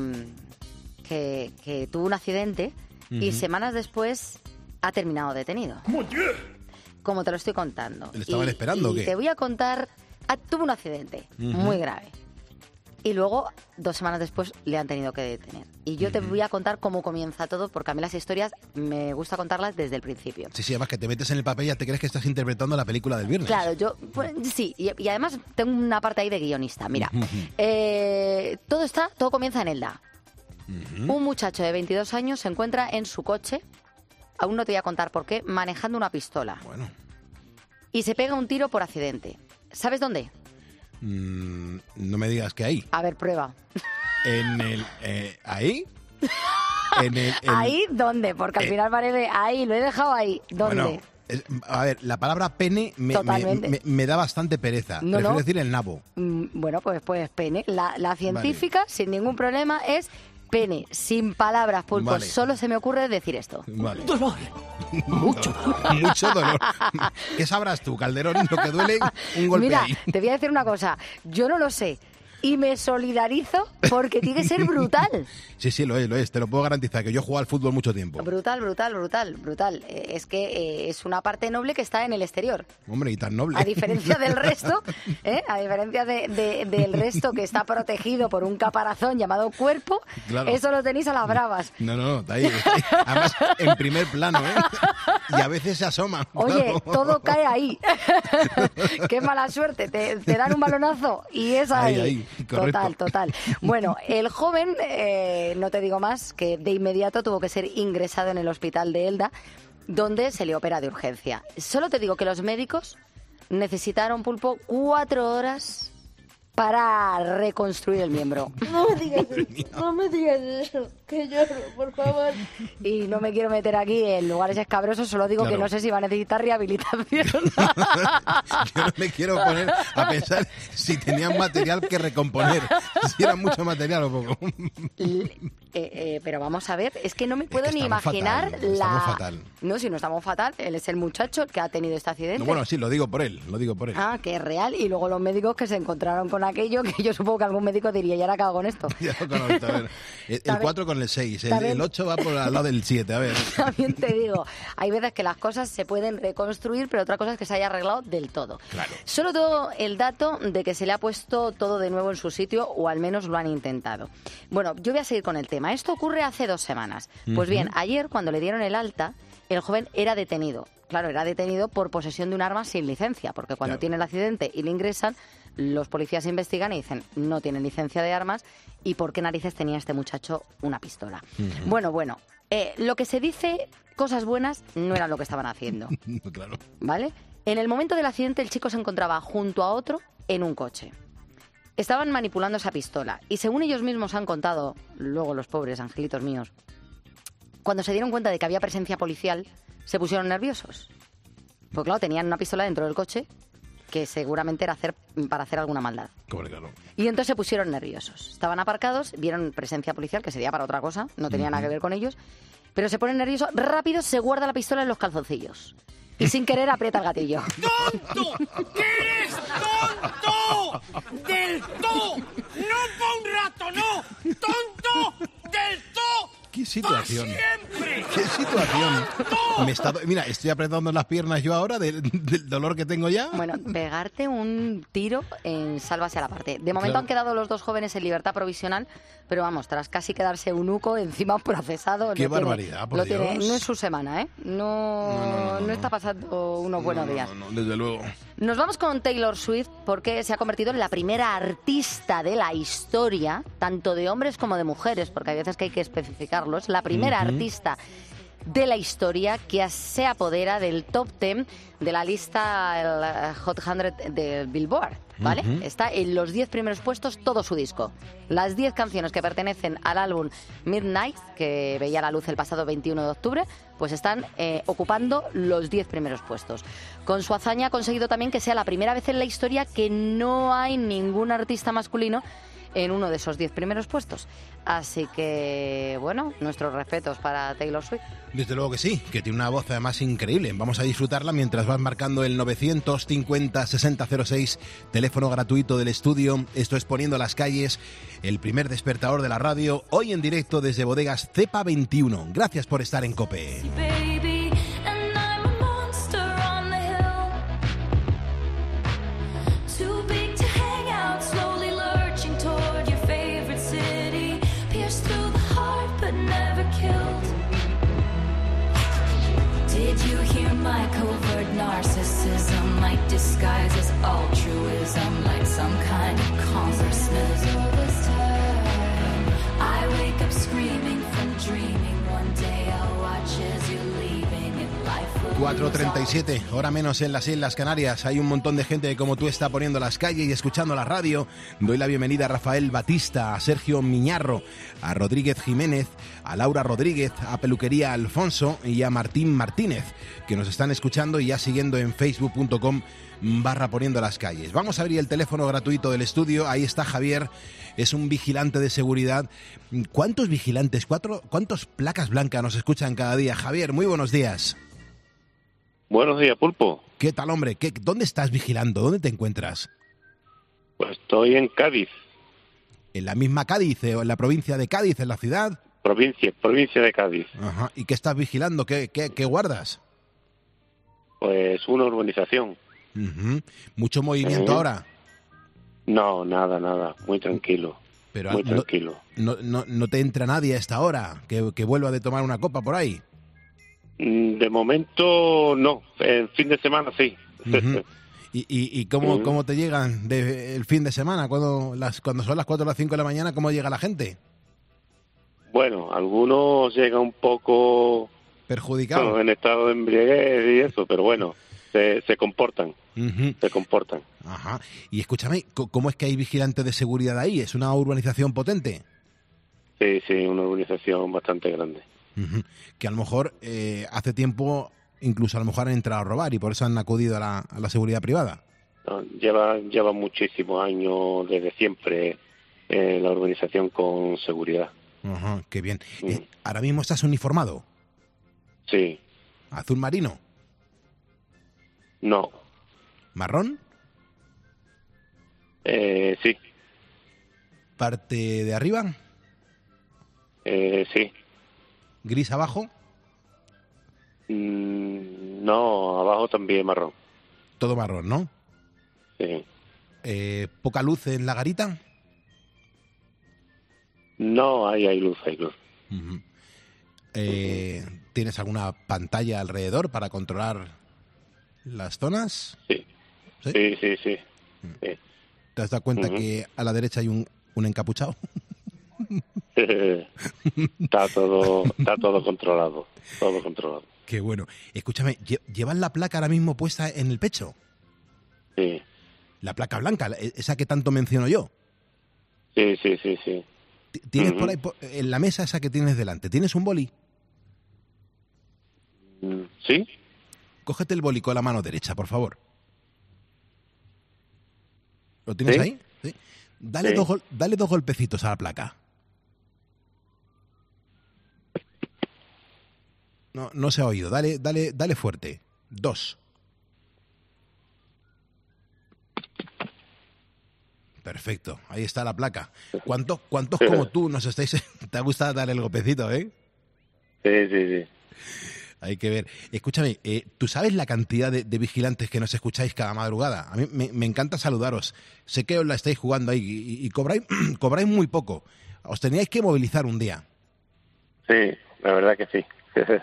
que, que tuvo un accidente y Ujú. semanas después ha terminado detenido. Como te lo estoy contando. ¿Le estaban Y- esperando o y qué? te voy a contar... ah, tuvo un accidente Ujú. muy grave. Y luego, dos semanas después, le han tenido que detener. Y yo te voy a contar cómo comienza todo, porque a mí las historias me gusta contarlas desde el principio. Sí, sí, además que te metes en el papel y ya te crees que estás interpretando la película del viernes. Claro, yo, pues, sí, y, y además tengo una parte ahí de guionista. Mira, Ujú. eh, todo está, todo comienza en Elda. Ujú. Un muchacho de veintidós años se encuentra en su coche, aún no te voy a contar por qué, manejando una pistola. Bueno. Y se pega un tiro por accidente. ¿Sabes dónde? Mm, no me digas que ahí. A ver, prueba. En el... eh, ¿Ahí? En el, en- ¿Ahí dónde? Porque al Eh. final parece ahí, lo he dejado ahí. ¿Dónde? Bueno, es- a ver, la palabra pene me, me, Totalmente. me- me da bastante pereza. No, Prefiero no. decir el nabo. Mm, Bueno, pues, pues pene. La, la científica, sin ningún problema, es pene. Sin palabras, Pulpo. Vale. Solo se me ocurre decir esto. Vale. Dolor. Mucho. Mucho dolor. ¿Qué sabrás tú, Calderón? Lo que duele, un golpe Mira, ahí. te voy a decir una cosa. Yo no lo sé. Y me solidarizo porque tiene que ser brutal. Sí, sí, lo es, lo es. Te lo puedo garantizar, que yo he jugado al fútbol mucho tiempo. Brutal, brutal, brutal, brutal. Eh, Es que eh, es una parte noble que está en el exterior. Hombre, y tan noble. A diferencia del resto, ¿eh? a diferencia de, de- del resto que está protegido por un caparazón llamado cuerpo, Claro. eso lo tenéis a las bravas. No, no, no, está ahí, está ahí. Además, en primer plano, ¿eh? Y a veces se asoma. Oye, Claro. todo cae ahí. Qué mala suerte. Te, te dan un balonazo y es ahí. Ahí, ahí, correcto. Total, total. Bueno, el joven, eh, no te digo más, que de inmediato tuvo que ser ingresado en el hospital de Elda, donde se le opera de urgencia. Solo te digo que los médicos necesitaron, Pulpo, cuatro horas para reconstruir el miembro. No me digas eso, no me digas eso, que lloro, por favor. Y no me quiero meter aquí en lugares escabrosos, solo digo Claro. que no sé si va a necesitar rehabilitación. Yo no me quiero poner a pensar si tenían material que recomponer, si era mucho material o poco. Eh, eh, pero vamos a ver, es que no me puedo que ni estamos imaginar fatal, la... estamos fatal. No, si no estamos fatal, él es el muchacho que ha tenido este accidente. No, bueno, sí, lo digo por él, lo digo por él. Ah, que es real. Y luego los médicos que se encontraron con aquello, que yo supongo que algún médico diría, ya ahora cago con esto. Ya lo conozco, a ver. El- El También- cuatro con el seis, el, también- el ocho va por al lado del siete, a ver. También te digo, hay veces que las cosas se pueden reconstruir, pero otra cosa es que se haya arreglado del todo. Claro. Solo tengo el dato de que se le ha puesto todo de nuevo en su sitio, o al menos lo han intentado. Bueno, yo voy a seguir con el tema. Esto ocurre hace dos semanas. Pues bien, Ujú. ayer, cuando le dieron el alta, el joven era detenido. Claro, era detenido por posesión de un arma sin licencia, porque cuando Claro. tiene el accidente y le ingresan, los policías investigan y dicen, no tiene licencia de armas, ¿y por qué narices tenía este muchacho una pistola? Ujú. Bueno, bueno, eh, lo que se dice, cosas buenas, no eran lo que estaban haciendo, Claro. ¿vale? En el momento del accidente, el chico se encontraba junto a otro en un coche. Estaban manipulando esa pistola y según ellos mismos han contado, luego los pobres angelitos míos, cuando se dieron cuenta de que había presencia policial, se pusieron nerviosos. Pues claro, tenían una pistola dentro del coche que seguramente era hacer, para hacer alguna maldad. Cobre, claro. Y entonces se pusieron nerviosos. Estaban aparcados, vieron presencia policial, que sería para otra cosa, no tenía nada que ver con ellos, pero se ponen nerviosos, rápido se guarda la pistola en los calzoncillos. Y sin querer aprieta el gatillo. ¡Tonto! ¿Qué eres tonto? ¡Del todo! ¡No pa' un rato, no! ¡Tonto! ¡Del todo! ¿Qué situación? ¡Siempre! ¿Qué situación? Me está, mira, estoy apretando las piernas yo ahora del, del dolor que tengo ya. Bueno, pegarte un tiro en sálvase a la parte. De momento Claro. han quedado los dos jóvenes en libertad provisional, pero vamos, tras casi quedarse unuco, encima procesado. Qué lo tiene- barbaridad, por lo tiene- Dios. no es su semana, ¿eh? No, no, está pasando unos buenos días. No, desde luego. Nos vamos con Taylor Swift porque se ha convertido en la primera artista de la historia, tanto de hombres como de mujeres, porque hay veces que hay que especificarlos, la primera Ujú. artista de la historia que se apodera del top diez de la lista el, eh, Hot cien de Billboard, ¿vale? Ujú. Está en los diez primeros puestos todo su disco. Las diez canciones que pertenecen al álbum Midnight, que veía la luz el pasado veintiuno de octubre, pues están eh, ocupando los diez primeros puestos. Con su hazaña ha conseguido también que sea la primera vez en la historia que no hay ningún artista masculino en uno de esos diez primeros puestos. Así que, bueno, nuestros respetos para Taylor Swift. Desde luego que sí, que tiene una voz además increíble. Vamos a disfrutarla mientras vas marcando el novecientos cincuenta sesenta cero seis, teléfono gratuito del estudio. Esto es Poniendo las Calles, el primer despertador de la radio, hoy en directo desde Bodegas Cepa veintiuno. Gracias por estar en COPE. Baby, and I'm a monster on the hill. Too big to hang out, slowly lurching toward your favorite city. Pierced through the heart, but never killed. Did you hear my covert narcissism? Like disguise as altruism, like some kind of consciousness. I wake up screaming from dreaming. One day I'll watch as you're leaving and life will cuatro treinta y siete, hora menos en las Islas Canarias. Hay un montón de gente que como tú está poniendo las calles y escuchando la radio. Doy la bienvenida a Rafael Batista, a Sergio Miñarro, a Rodríguez Jiménez, a Laura Rodríguez, a Peluquería Alfonso y a Martín Martínez, que nos están escuchando y ya siguiendo en facebook punto com barra poniendo las calles. Vamos a abrir el teléfono gratuito del estudio. Ahí está Javier, es un vigilante de seguridad. ¿Cuántos vigilantes, cuatro, cuántos placas blancas nos escuchan cada día? Javier, muy buenos días. Buenos días, Pulpo. ¿Qué tal, hombre? ¿Qué, ¿Dónde estás vigilando? ¿Dónde te encuentras? Pues estoy en Cádiz, ¿En la misma Cádiz, eh, o en la provincia de Cádiz, en la ciudad? provincia, provincia de Cádiz. Ajá. ¿Y qué estás vigilando? ¿Qué, qué, qué guardas? Pues una urbanización. Ujú. ¿Mucho movimiento Ujú. ahora? No, nada, nada, muy tranquilo. Pero muy no- tranquilo. No, no, no te entra nadie a esta hora que, que vuelva de tomar una copa por ahí. Mm, De momento no, el fin de semana sí. Ujú. ¿Y, y, y cómo, Ujú. cómo te llegan de, el fin de semana? Cuando, las, cuando son las cuatro o las cinco de la mañana, ¿cómo llega la gente? Bueno, algunos llegan un poco Perjudicado. bueno, en estado de embriaguez y eso, pero bueno, se, se comportan, Uh-huh. se comportan. Ajá. Y escúchame, ¿c- ¿cómo es que hay vigilantes de seguridad ahí? ¿Es una urbanización potente? Sí, sí, una urbanización bastante grande. Ujú. Que a lo mejor eh, hace tiempo, incluso a lo mejor han entrado a robar y por eso han acudido a la, a la seguridad privada. No, Lleva, lleva muchísimos años desde siempre eh, la urbanización con seguridad. Ajá, qué bien. Eh, ¿Ahora mismo estás uniformado? Sí. ¿Azul marino? No. ¿Marrón? Eh, sí. ¿Parte de arriba? Eh, sí. ¿Gris abajo? Mm, no, abajo también marrón. Todo marrón, ¿no? Sí. Eh, ¿Poca luz en la garita? No, ahí hay luz, hay luz. Ujú. Eh, ¿Tienes alguna pantalla alrededor para controlar las zonas? Sí. ¿Sí? Sí, sí, sí. sí. ¿Te has dado cuenta Ujú. que a la derecha hay un, un encapuchado? está todo, está todo controlado, todo controlado. Qué bueno. Escúchame, ¿lle- ¿llevan la placa ahora mismo puesta en el pecho? Sí. La placa blanca, la- esa que tanto menciono yo. Sí, sí, sí, sí. T- ¿Tienes Ujú. por ahí, por- en la mesa esa que tienes delante, ¿tienes un boli? Mm, ¿Sí? Cógete el boli con la mano derecha, por favor. ¿Lo tienes ¿Sí? ahí? Sí. Dale, Sí. Dos, gol- dale dos golpecitos a la placa. No, no se ha oído. Dale, dale, dale fuerte. Dos. Perfecto. Ahí está la placa. ¿Cuántos, cuántos como tú nos estáis? ¿Te ha gustado dar el golpecito, eh? Sí, sí, sí. Hay que ver. Escúchame, eh, ¿tú sabes la cantidad de, de vigilantes que nos escucháis cada madrugada? A mí me, me encanta saludaros. Sé que os la estáis jugando ahí y, y cobráis, cobráis muy poco. Os teníais que movilizar un día. Sí, la verdad que sí.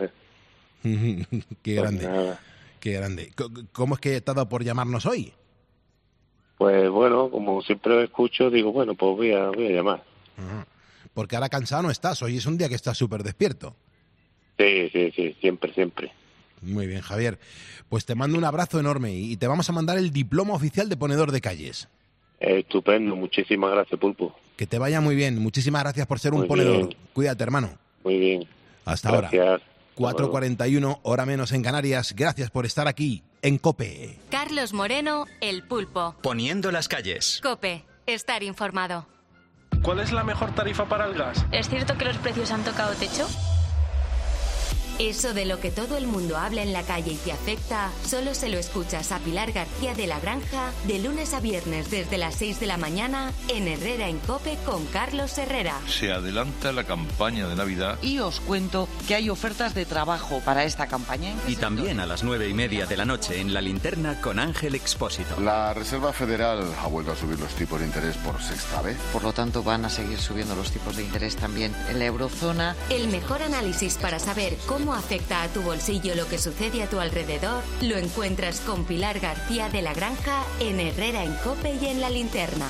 Qué grande, nada. qué grande. C- ¿Cómo es que te ha dado por llamarnos hoy? Pues bueno, como siempre lo escucho, digo, bueno, pues voy a, voy a llamar. Ajá. Porque ahora cansado no estás. Hoy es un día que estás súper despierto. Sí, sí, sí, siempre, siempre. Muy bien, Javier. Pues te mando un abrazo enorme y te vamos a mandar el diploma oficial de ponedor de calles. Eh, estupendo, muchísimas gracias, Pulpo. Que te vaya muy bien. Muchísimas gracias por ser un Muy ponedor. bien. Cuídate, hermano. Muy bien. Hasta Gracias. ahora. cuatro cuarenta y uno, hora menos en Canarias. Gracias por estar aquí en COPE. Carlos Moreno, El Pulpo. Poniendo las calles. COPE, estar informado. ¿Cuál es la mejor tarifa para el gas? ¿Es cierto que los precios han tocado techo? Eso de lo que todo el mundo habla en la calle y te afecta, solo se lo escuchas a Pilar García de la Granja de lunes a viernes desde las seis de la mañana en Herrera en COPE con Carlos Herrera. Se adelanta la campaña de Navidad. Y os cuento que hay ofertas de trabajo para esta campaña. Y también a las nueve y media de la noche en La Linterna con Ángel Expósito. La Reserva Federal ha vuelto a subir los tipos de interés por sexta vez. Por lo tanto, van a seguir subiendo los tipos de interés también en la eurozona. El mejor análisis para saber cómo afecta a tu bolsillo lo que sucede a tu alrededor lo encuentras con Pilar García de la Granja en Herrera en COPE y en La Linterna.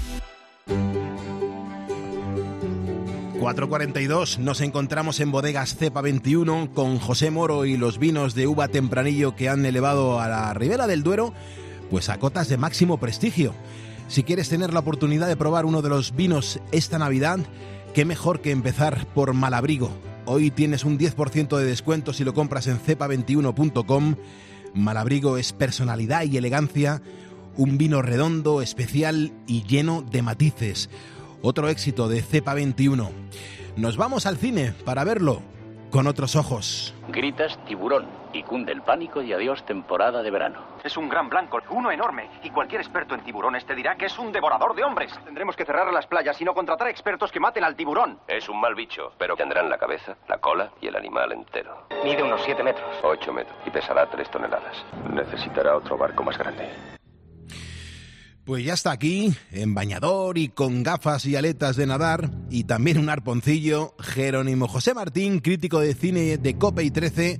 cuatro cuarenta y dos, nos encontramos en Bodegas Cepa veintiuno con José Moro y los vinos de uva tempranillo que han elevado a la Ribera del Duero pues a cotas de máximo prestigio. Si quieres tener la oportunidad de probar uno de los vinos esta Navidad, qué mejor que empezar por Malabrigo. Hoy tienes un diez por ciento de descuento si lo compras en cepa veintiuno punto com. Malabrigo es personalidad y elegancia, un vino redondo, especial y lleno de matices. Otro éxito de Cepa veintiuno. Nos vamos al cine para verlo con otros ojos. Gritas tiburón y cunde el pánico y adiós temporada de verano. Es un gran blanco, uno enorme, y cualquier experto en tiburones te dirá que es un devorador de hombres. Tendremos que cerrar las playas y no contratar expertos que maten al tiburón. Es un mal bicho, pero tendrán la cabeza, la cola y el animal entero. Mide unos siete metros. Ocho metros y pesará tres toneladas. Necesitará otro barco más grande. Pues ya está aquí, en bañador y con gafas y aletas de nadar, y también un arponcillo, Jerónimo José Martín, crítico de cine de COPE y trece.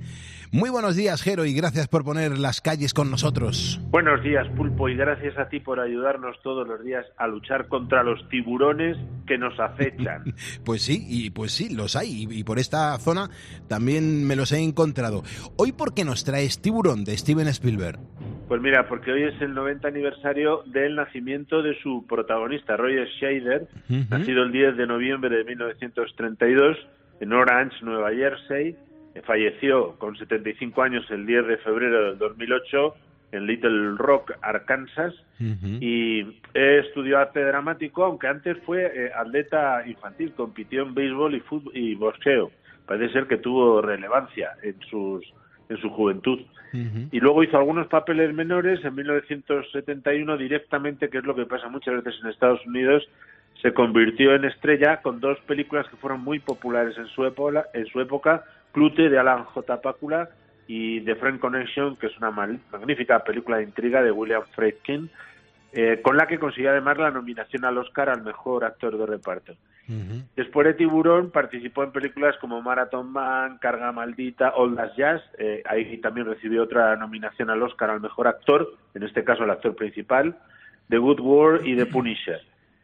Muy buenos días, Jero, y gracias por poner las calles con nosotros. Buenos días, Pulpo, y gracias a ti por ayudarnos todos los días a luchar contra los tiburones que nos acechan. Pues sí, y pues sí, los hay, y, y por esta zona también me los he encontrado. Hoy, ¿por qué nos traes Tiburón de Steven Spielberg? Pues mira, porque hoy es el noventa aniversario del nacimiento de su protagonista, Roy Scheider, uh-huh. nacido el diez de noviembre de mil novecientos treinta y dos en Orange, Nueva Jersey. Falleció con setenta y cinco años el diez de febrero del dos mil ocho en Little Rock, Arkansas, uh-huh. y estudió arte dramático, aunque antes fue eh, atleta infantil, compitió en béisbol y fútbol y boxeo. Parece ser que tuvo relevancia en sus en su juventud. Uh-huh. Y luego hizo algunos papeles menores. En mil novecientos setenta y uno directamente, que es lo que pasa muchas veces en Estados Unidos, se convirtió en estrella con dos películas que fueron muy populares en su época, en su época Clute, de Alan J. Pakula, y The Friend Connection, que es una magnífica película de intriga de William Friedkin, eh, con la que consiguió además la nominación al Oscar al mejor actor de reparto. Uh-huh. Después de Tiburón participó en películas como Marathon Man, Carga Maldita, All That Jazz, eh, ahí también recibió otra nominación al Oscar al mejor actor, en este caso el actor principal, The Good War y The Punisher.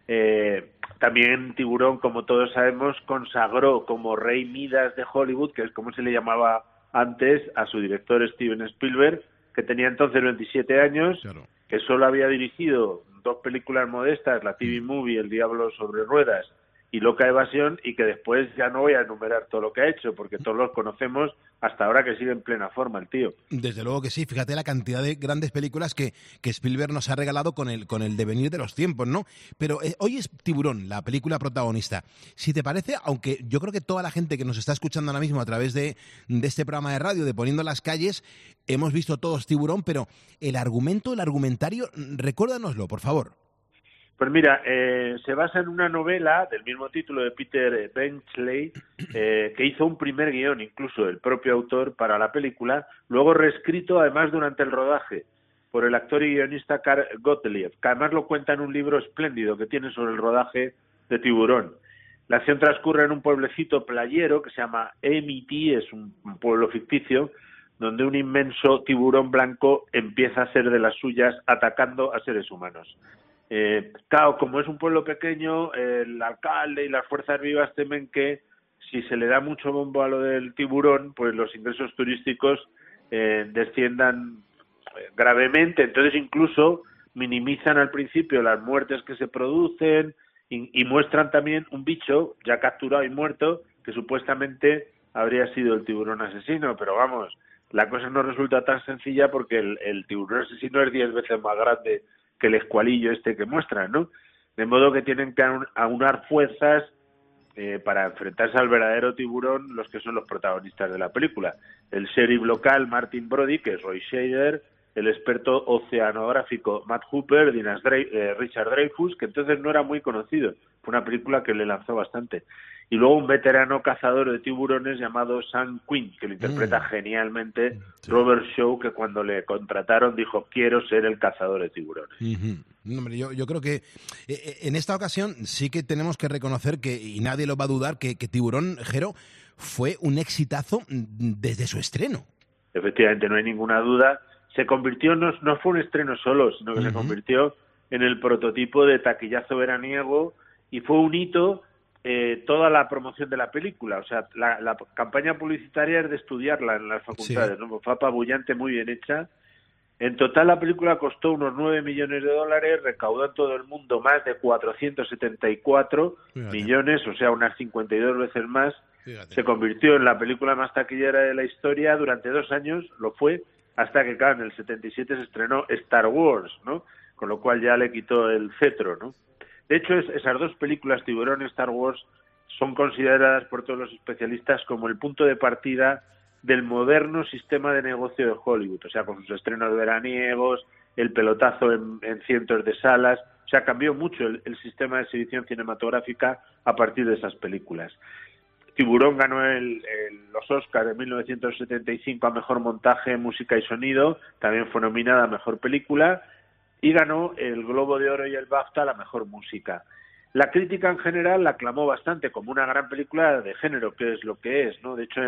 Eh, también Tiburón, como todos sabemos, consagró como Rey Midas de Hollywood, que es como se le llamaba antes, a su director Steven Spielberg, que tenía entonces veintisiete años, claro. que solo había dirigido dos películas modestas, la T V Movie, El Diablo sobre Ruedas y Loca Evasión, y que después ya no voy a enumerar todo lo que ha hecho, porque todos los conocemos hasta ahora, que sigue en plena forma el tío. Desde luego que sí, fíjate la cantidad de grandes películas que, que Spielberg nos ha regalado con el, con el devenir de los tiempos, ¿no? Pero eh, hoy es Tiburón, la película protagonista. Si te parece, aunque yo creo que toda la gente que nos está escuchando ahora mismo a través de, de este programa de radio, de Poniendo las Calles, hemos visto todos Tiburón, pero el argumento, el argumentario, recuérdanoslo, por favor. Pues mira, eh, se basa en una novela del mismo título de Peter Benchley, eh, que hizo un primer guión, incluso el propio autor, para la película, luego reescrito además durante el rodaje por el actor y guionista Carl Gottlieb, que además lo cuenta en un libro espléndido que tiene sobre el rodaje de Tiburón. La acción transcurre en un pueblecito playero que se llama Amity, es un, un pueblo ficticio, donde un inmenso tiburón blanco empieza a hacer de las suyas atacando a seres humanos. Eh, claro, como es un pueblo pequeño, el alcalde y las fuerzas vivas temen que si se le da mucho bombo a lo del tiburón, pues los ingresos turísticos eh, desciendan gravemente. Entonces incluso minimizan al principio las muertes que se producen y, y muestran también un bicho ya capturado y muerto que supuestamente habría sido el tiburón asesino, pero vamos, la cosa no resulta tan sencilla porque el, el tiburón asesino es diez veces más grande que el escualillo este que muestran, ¿no? De modo que tienen que aunar fuerzas eh, para enfrentarse al verdadero tiburón, los que son los protagonistas de la película. El sheriff local, Martin Brody, que es Roy Scheider, el experto oceanográfico Matt Hooper, Dinas Dre- eh, Richard Dreyfuss, que entonces no era muy conocido. Fue una película que le lanzó bastante. Y luego un veterano cazador de tiburones llamado Sam Quinn, que lo interpreta mm. genialmente sí. Robert Shaw, que cuando le contrataron dijo, quiero ser el cazador de tiburones. Uh-huh. Hombre, yo, yo creo que eh, en esta ocasión sí que tenemos que reconocer que, y nadie lo va a dudar, que, que Tiburón, Jero, fue un exitazo desde su estreno. Efectivamente, no hay ninguna duda. Se convirtió, no, no fue un estreno solo, sino que uh-huh. se convirtió en el prototipo de taquillazo veraniego y fue un hito eh, toda la promoción de la película. O sea, la, la campaña publicitaria es de estudiarla en las facultades, sí. ¿no? Fue apabullante, muy bien hecha. En total la película costó unos nueve millones de dólares, recaudó en todo el mundo más de cuatrocientos setenta y cuatro Fíjate. millones, o sea, unas cincuenta y dos veces más. Fíjate. Se convirtió en la película más taquillera de la historia durante dos años, lo fue, hasta que, claro, en el setenta y siete se estrenó Star Wars, ¿no? Con lo cual ya le quitó el cetro, ¿no? De hecho, es, esas dos películas, Tiburón y Star Wars, son consideradas por todos los especialistas como el punto de partida del moderno sistema de negocio de Hollywood, o sea, con sus estrenos veraniegos, el pelotazo en, en cientos de salas, o sea, cambió mucho el, el sistema de exhibición cinematográfica a partir de esas películas. Tiburón ganó el, el, los Oscars de mil novecientos setenta y cinco a Mejor Montaje, Música y Sonido, también fue nominada a Mejor Película, y ganó el Globo de Oro y el BAFTA a la Mejor Música. La crítica en general la aclamó bastante como una gran película de género, que es lo que es, ¿no? De hecho, en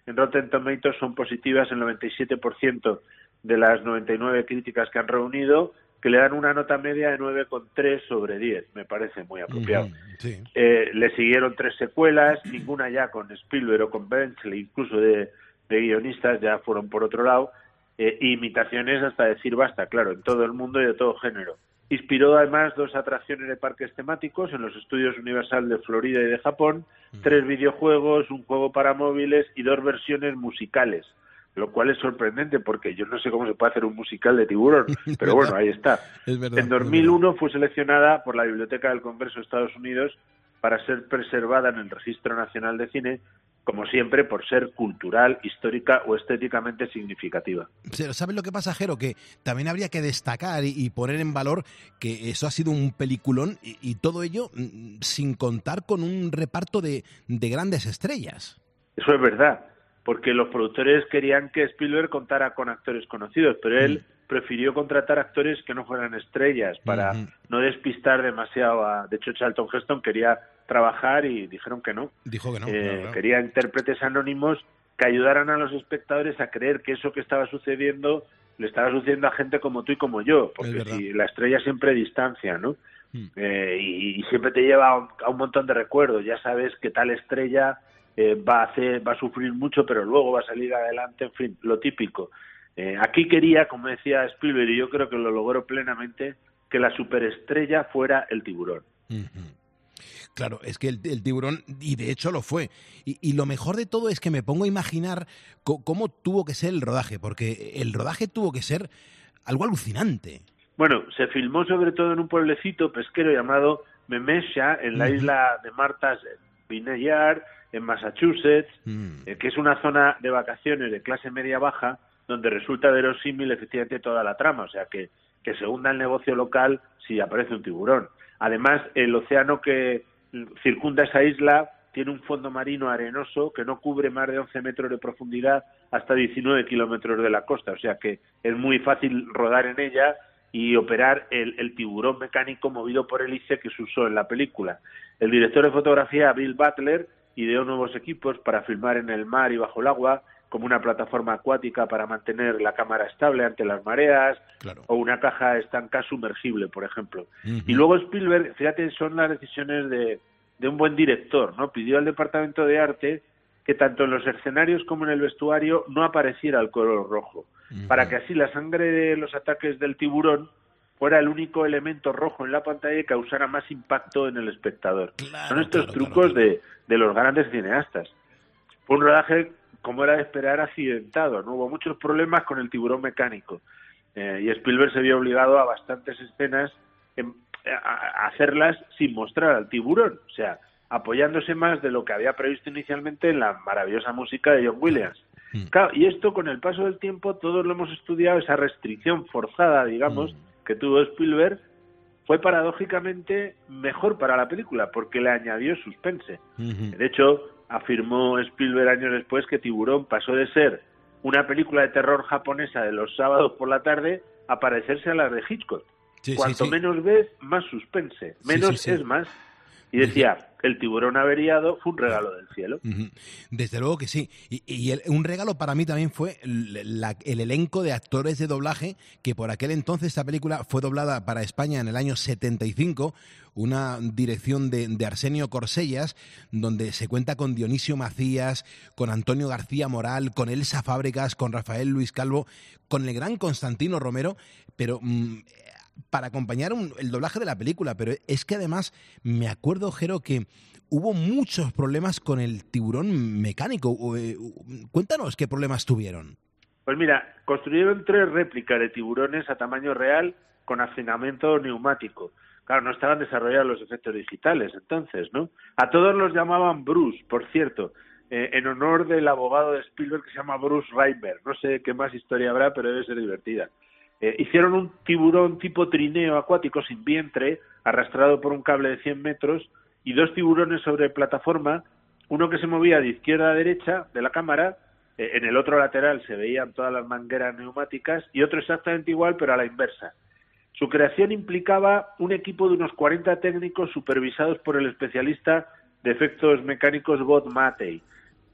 en Rotten Tomatoes son positivas el noventa y siete por ciento de las noventa y nueve críticas que han reunido, que le dan una nota media de nueve coma tres sobre diez, me parece muy apropiado. Uh-huh, sí. Eh, le siguieron tres secuelas, ninguna ya con Spielberg o con Benchley, incluso de, de guionistas, ya fueron por otro lado, eh, imitaciones hasta decir basta, claro, en todo el mundo y de todo género. Inspiró además dos atracciones de parques temáticos en los estudios Universal de Florida y de Japón, uh-huh. tres videojuegos, un juego para móviles y dos versiones musicales, lo cual es sorprendente porque yo no sé cómo se puede hacer un musical de Tiburón, pero bueno, ahí está. Es verdad, en dos mil uno fue seleccionada por la Biblioteca del Congreso de Estados Unidos para ser preservada en el Registro Nacional de Cine, como siempre, por ser cultural, histórica o estéticamente significativa. Pero ¿sabes lo que pasa, Jero? Que también habría que destacar y, y poner en valor que eso ha sido un peliculón y, y todo ello mm, sin contar con un reparto de, de grandes estrellas. Eso es verdad, porque los productores querían que Spielberg contara con actores conocidos, pero él mm. prefirió contratar actores que no fueran estrellas para mm-hmm. no despistar demasiado a... De hecho, Charlton Heston quería trabajar y dijeron que no. Dijo que no. Eh, claro, claro. Quería intérpretes anónimos que ayudaran a los espectadores a creer que eso que estaba sucediendo le estaba sucediendo a gente como tú y como yo, porque si la estrella siempre distancia, ¿no? Mm. Eh, y, y siempre te lleva a un, a un montón de recuerdos. Ya sabes que tal estrella eh, va a hacer, va a sufrir mucho, pero luego va a salir adelante, en fin, lo típico. Eh, aquí quería, como decía Spielberg, y yo creo que lo logró plenamente, que la superestrella fuera el tiburón. Mm-hmm. Claro, es que el, el tiburón, y de hecho lo fue. Y, y lo mejor de todo es que me pongo a imaginar co- cómo tuvo que ser el rodaje, porque el rodaje tuvo que ser algo alucinante. Bueno, se filmó sobre todo en un pueblecito pesquero llamado Memesha, en la uh-huh. isla de Martha's Vineyard, en Massachusetts, uh-huh. eh, que es una zona de vacaciones de clase media-baja, donde resulta verosímil efectivamente toda la trama, o sea que, que se hunda el negocio local si aparece un tiburón. Además, el océano que circunda esa isla tiene un fondo marino arenoso que no cubre más de once metros de profundidad hasta diecinueve kilómetros de la costa, o sea que es muy fácil rodar en ella y operar el, el tiburón mecánico movido por hélice que se usó en la película. El director de fotografía, Bill Butler, ideó nuevos equipos para filmar en el mar y bajo el agua, como una plataforma acuática para mantener la cámara estable ante las mareas, claro. o una caja estanca sumergible, por ejemplo. Uh-huh. Y luego Spielberg, fíjate, son las decisiones de, de un buen director, ¿no? Pidió al departamento de arte que tanto en los escenarios como en el vestuario no apareciera el color rojo, uh-huh. para que así la sangre de los ataques del tiburón fuera el único elemento rojo en la pantalla y causara más impacto en el espectador. Claro, son estos claro, trucos claro, claro. De, de los grandes cineastas. Fue un rodaje, como era de esperar, accidentado, ¿no? Hubo muchos problemas con el tiburón mecánico eh, y Spielberg se vio obligado a bastantes escenas en, a, a hacerlas sin mostrar al tiburón, o sea, apoyándose más de lo que había previsto inicialmente en la maravillosa música de John Williams. Mm. Claro, y esto con el paso del tiempo todos lo hemos estudiado, esa restricción forzada, digamos, mm. que tuvo Spielberg, fue paradójicamente mejor para la película porque le añadió suspense. Mm-hmm. De hecho, afirmó Spielberg años después que Tiburón pasó de ser una película de terror japonesa de los sábados por la tarde a parecerse a las de Hitchcock. Sí, Cuanto sí, sí. menos ves, más suspense. Menos sí, sí, sí. es más. Y decía, el tiburón averiado fue un regalo del cielo. Desde luego que sí. Y, y el, un regalo para mí también fue la, el elenco de actores de doblaje, que por aquel entonces esta película fue doblada para España en el año setenta y cinco, una dirección de, de Arsenio Corsellas, donde se cuenta con Dionisio Macías, con Antonio García Moral, con Elsa Fábregas, con Rafael Luis Calvo, con el gran Constantino Romero, pero... Mmm, para acompañar un, el doblaje de la película, pero es que además me acuerdo, Jero, que hubo muchos problemas con el tiburón mecánico. Cuéntanos qué problemas tuvieron. Pues mira, construyeron tres réplicas de tiburones a tamaño real con hacinamiento neumático. Claro, no estaban desarrollados los efectos digitales entonces, ¿no? A todos los llamaban Bruce, por cierto, eh, en honor del abogado de Spielberg que se llama Bruce Reimer. No sé qué más historia habrá, pero debe ser divertida. Eh, hicieron un tiburón tipo trineo acuático sin vientre, arrastrado por un cable de cien metros, y dos tiburones sobre plataforma, uno que se movía de izquierda a derecha de la cámara, eh, en el otro lateral se veían todas las mangueras neumáticas, y otro exactamente igual, pero a la inversa. Su creación implicaba un equipo de unos cuarenta técnicos supervisados por el especialista de efectos mecánicos Bob Matey.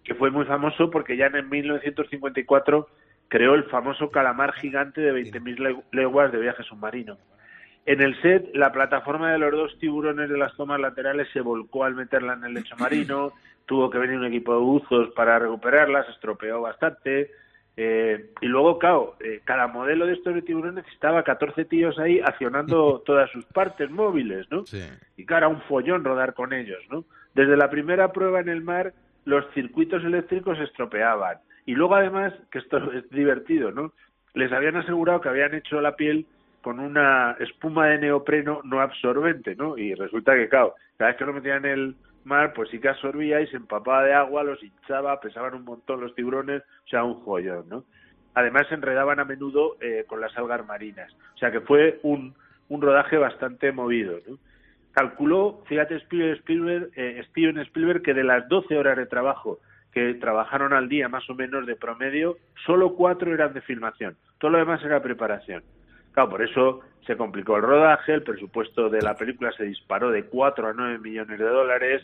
que fue muy famoso porque ya en mil novecientos cincuenta y cuatro creó el famoso calamar gigante de veinte mil leguas de viaje submarino. En el set, la plataforma de los dos tiburones de las tomas laterales se volcó al meterla en el lecho marino, tuvo que venir un equipo de buzos para recuperarla, se estropeó bastante, eh, y luego, claro, eh, cada modelo de estos de tiburones necesitaba catorce tíos ahí accionando todas sus partes móviles, ¿no? Sí. Y claro, era un follón rodar con ellos, ¿no? Desde la primera prueba en el mar, los circuitos eléctricos se estropeaban. Y luego, además, que esto es divertido, ¿no? Les habían asegurado que habían hecho la piel con una espuma de neopreno no absorbente, ¿no? Y resulta que, claro, cada vez que lo metían en el mar, pues sí que absorbía y se empapaba de agua, los hinchaba, pesaban un montón los tiburones, o sea, un joyón, ¿no? Además, se enredaban a menudo eh, con las algas marinas. O sea, que fue un, un rodaje bastante movido, ¿no? Calculó, fíjate, Spielberg, eh, Steven Spielberg, que de las doce horas de trabajo que trabajaron al día, más o menos de promedio, solo cuatro eran de filmación. Todo lo demás era preparación. Claro, por eso se complicó el rodaje, el presupuesto de la película se disparó de cuatro a nueve millones de dólares.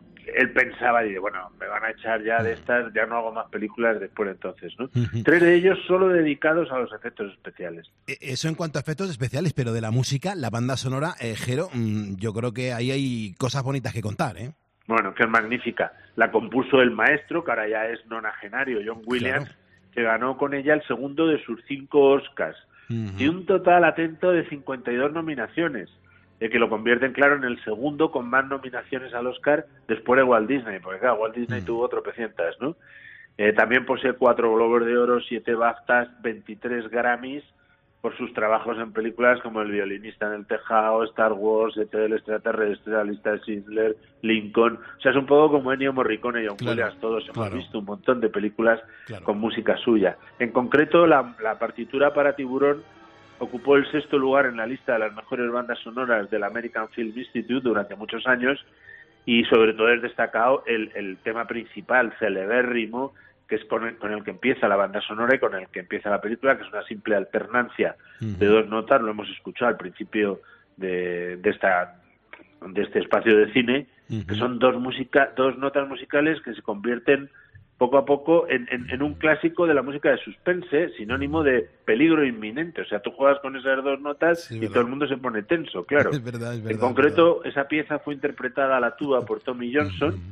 Él pensaba, y bueno, me van a echar ya de estas, ya no hago más películas después de entonces, ¿no? Uh-huh. Tres de ellos solo dedicados a los efectos especiales. Eso en cuanto a efectos especiales, pero de la música, la banda sonora, eh, Jero, mmm, yo creo que ahí hay cosas bonitas que contar, ¿eh? Bueno, que es magnífica. La compuso el maestro, que ahora ya es nonagenario, John Williams, claro, que ganó con ella el segundo de sus cinco Oscars. Uh-huh. Y un total, atento, de cincuenta y dos nominaciones, eh, que lo convierten, claro, en el segundo con más nominaciones al Oscar después de Walt Disney, porque claro, Walt Disney uh-huh. tuvo tropecientas, ¿no? Eh, también posee cuatro Globos de Oro, siete BAFTAs, veintitrés Grammys por sus trabajos en películas como El violinista en el tejado, Star Wars, E T del extraterrestre, La lista de Schindler, Lincoln. O sea, es un poco como Ennio Morricone y John claro, Williams. Todos hemos claro. visto un montón de películas claro. con música suya. En concreto, la, la partitura para Tiburón ocupó el sexto lugar en la lista de las mejores bandas sonoras del American Film Institute durante muchos años, y sobre todo es destacado el, el tema principal, celebérrimo, que es con el, con el que empieza la banda sonora y con el que empieza la película, que es una simple alternancia uh-huh. de dos notas. Lo hemos escuchado al principio de, de esta de este espacio de cine, uh-huh. que son dos música, dos notas musicales que se convierten poco a poco en, en, en un clásico de la música de suspense, sinónimo de peligro inminente. O sea, tú juegas con esas dos notas sí, y verdad. todo el mundo se pone tenso, claro. Es verdad, es verdad, en concreto, verdad. esa pieza fue interpretada a la tuba por Tommy Johnson, uh-huh.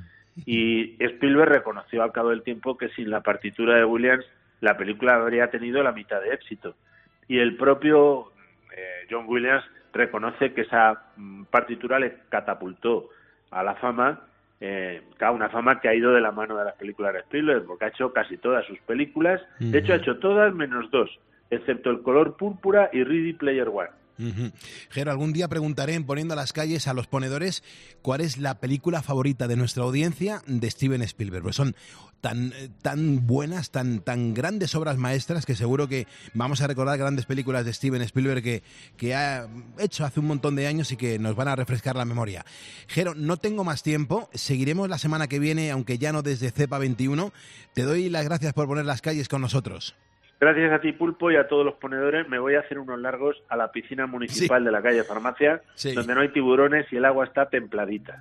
y Spielberg reconoció al cabo del tiempo que sin la partitura de Williams la película habría tenido la mitad de éxito. Y el propio eh, John Williams reconoce que esa mm, partitura le catapultó a la fama, eh, una fama que ha ido de la mano de las películas de Spielberg, porque ha hecho casi todas sus películas. Uh-huh. De hecho, ha hecho todas menos dos, excepto El color púrpura y Ready Player One. Uh-huh. Jero, algún día preguntaré en Poniendo a las calles a los ponedores cuál es la película favorita de nuestra audiencia de Steven Spielberg, pues son tan tan buenas, tan tan grandes obras maestras que seguro que vamos a recordar grandes películas de Steven Spielberg que, que ha hecho hace un montón de años y que nos van a refrescar la memoria. Jero, no tengo más tiempo, seguiremos la semana que viene, aunque ya no desde Cepa veintiuno. Te doy las gracias por poner las calles con nosotros. Gracias a ti, Pulpo, y a todos los ponedores. Me voy a hacer unos largos a la piscina municipal sí. de la calle Farmacia, sí. donde no hay tiburones y el agua está templadita.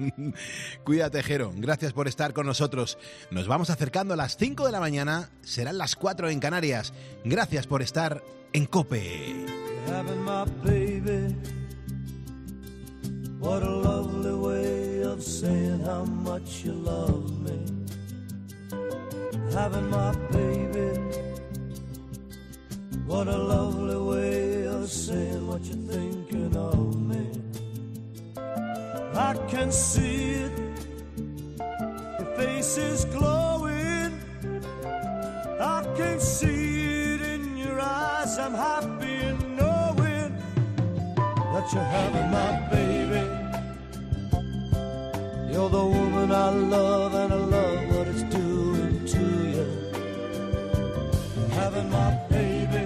Cuídate, Jero. Gracias por estar con nosotros. Nos vamos acercando a las cinco de la mañana. Serán las cuatro en Canarias. Gracias por estar en COPE. What a lovely way of saying how much you love me. Having my baby. What a lovely way of saying what you're thinking of me. I can see it, your face is glowing. I can see it in your eyes. I'm happy in knowing that you're having my baby. You're the woman I love, and I love what it's doing to you. Having my baby.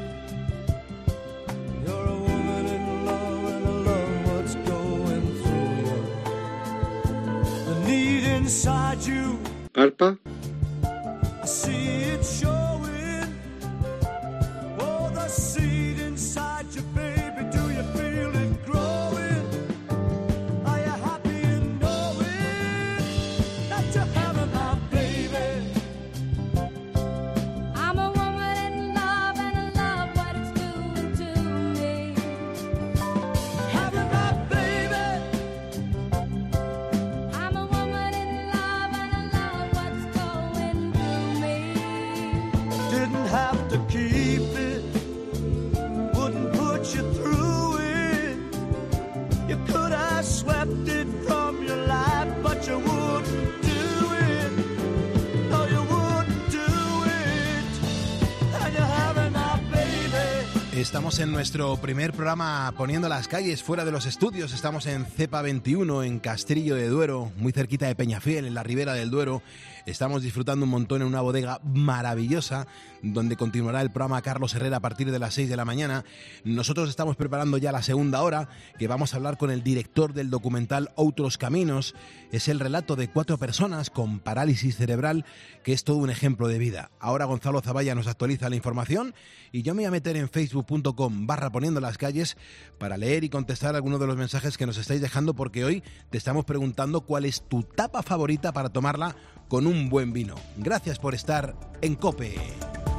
Inside you, Palpa. I see it showing. Oh, the seed inside you, baby. Do you feel it growing? Are you happy in knowing that you're having my baby? accepted from your life, but you wouldn't do it. No, you wouldn't do it. And you're having my baby. Estamos en nuestro primer programa poniendo las calles fuera de los estudios. Estamos en Cepa veintiuno, en Castrillo de Duero, muy cerquita de Peñafiel, en la ribera del Duero. Estamos disfrutando un montón en una bodega maravillosa, donde continuará el programa Carlos Herrera a partir de las seis de la mañana. Nosotros estamos preparando ya la segunda hora, que vamos a hablar con el director del documental Outros Caminos. Es el relato de cuatro personas con parálisis cerebral, que es todo un ejemplo de vida. Ahora Gonzalo Zavalla nos actualiza la información y yo me voy a meter en facebook punto com barra poniendo las calles para leer y contestar algunos de los mensajes que nos estáis dejando, porque hoy te estamos preguntando cuál es tu tapa favorita para tomarla con un buen vino. Gracias por estar en COPE.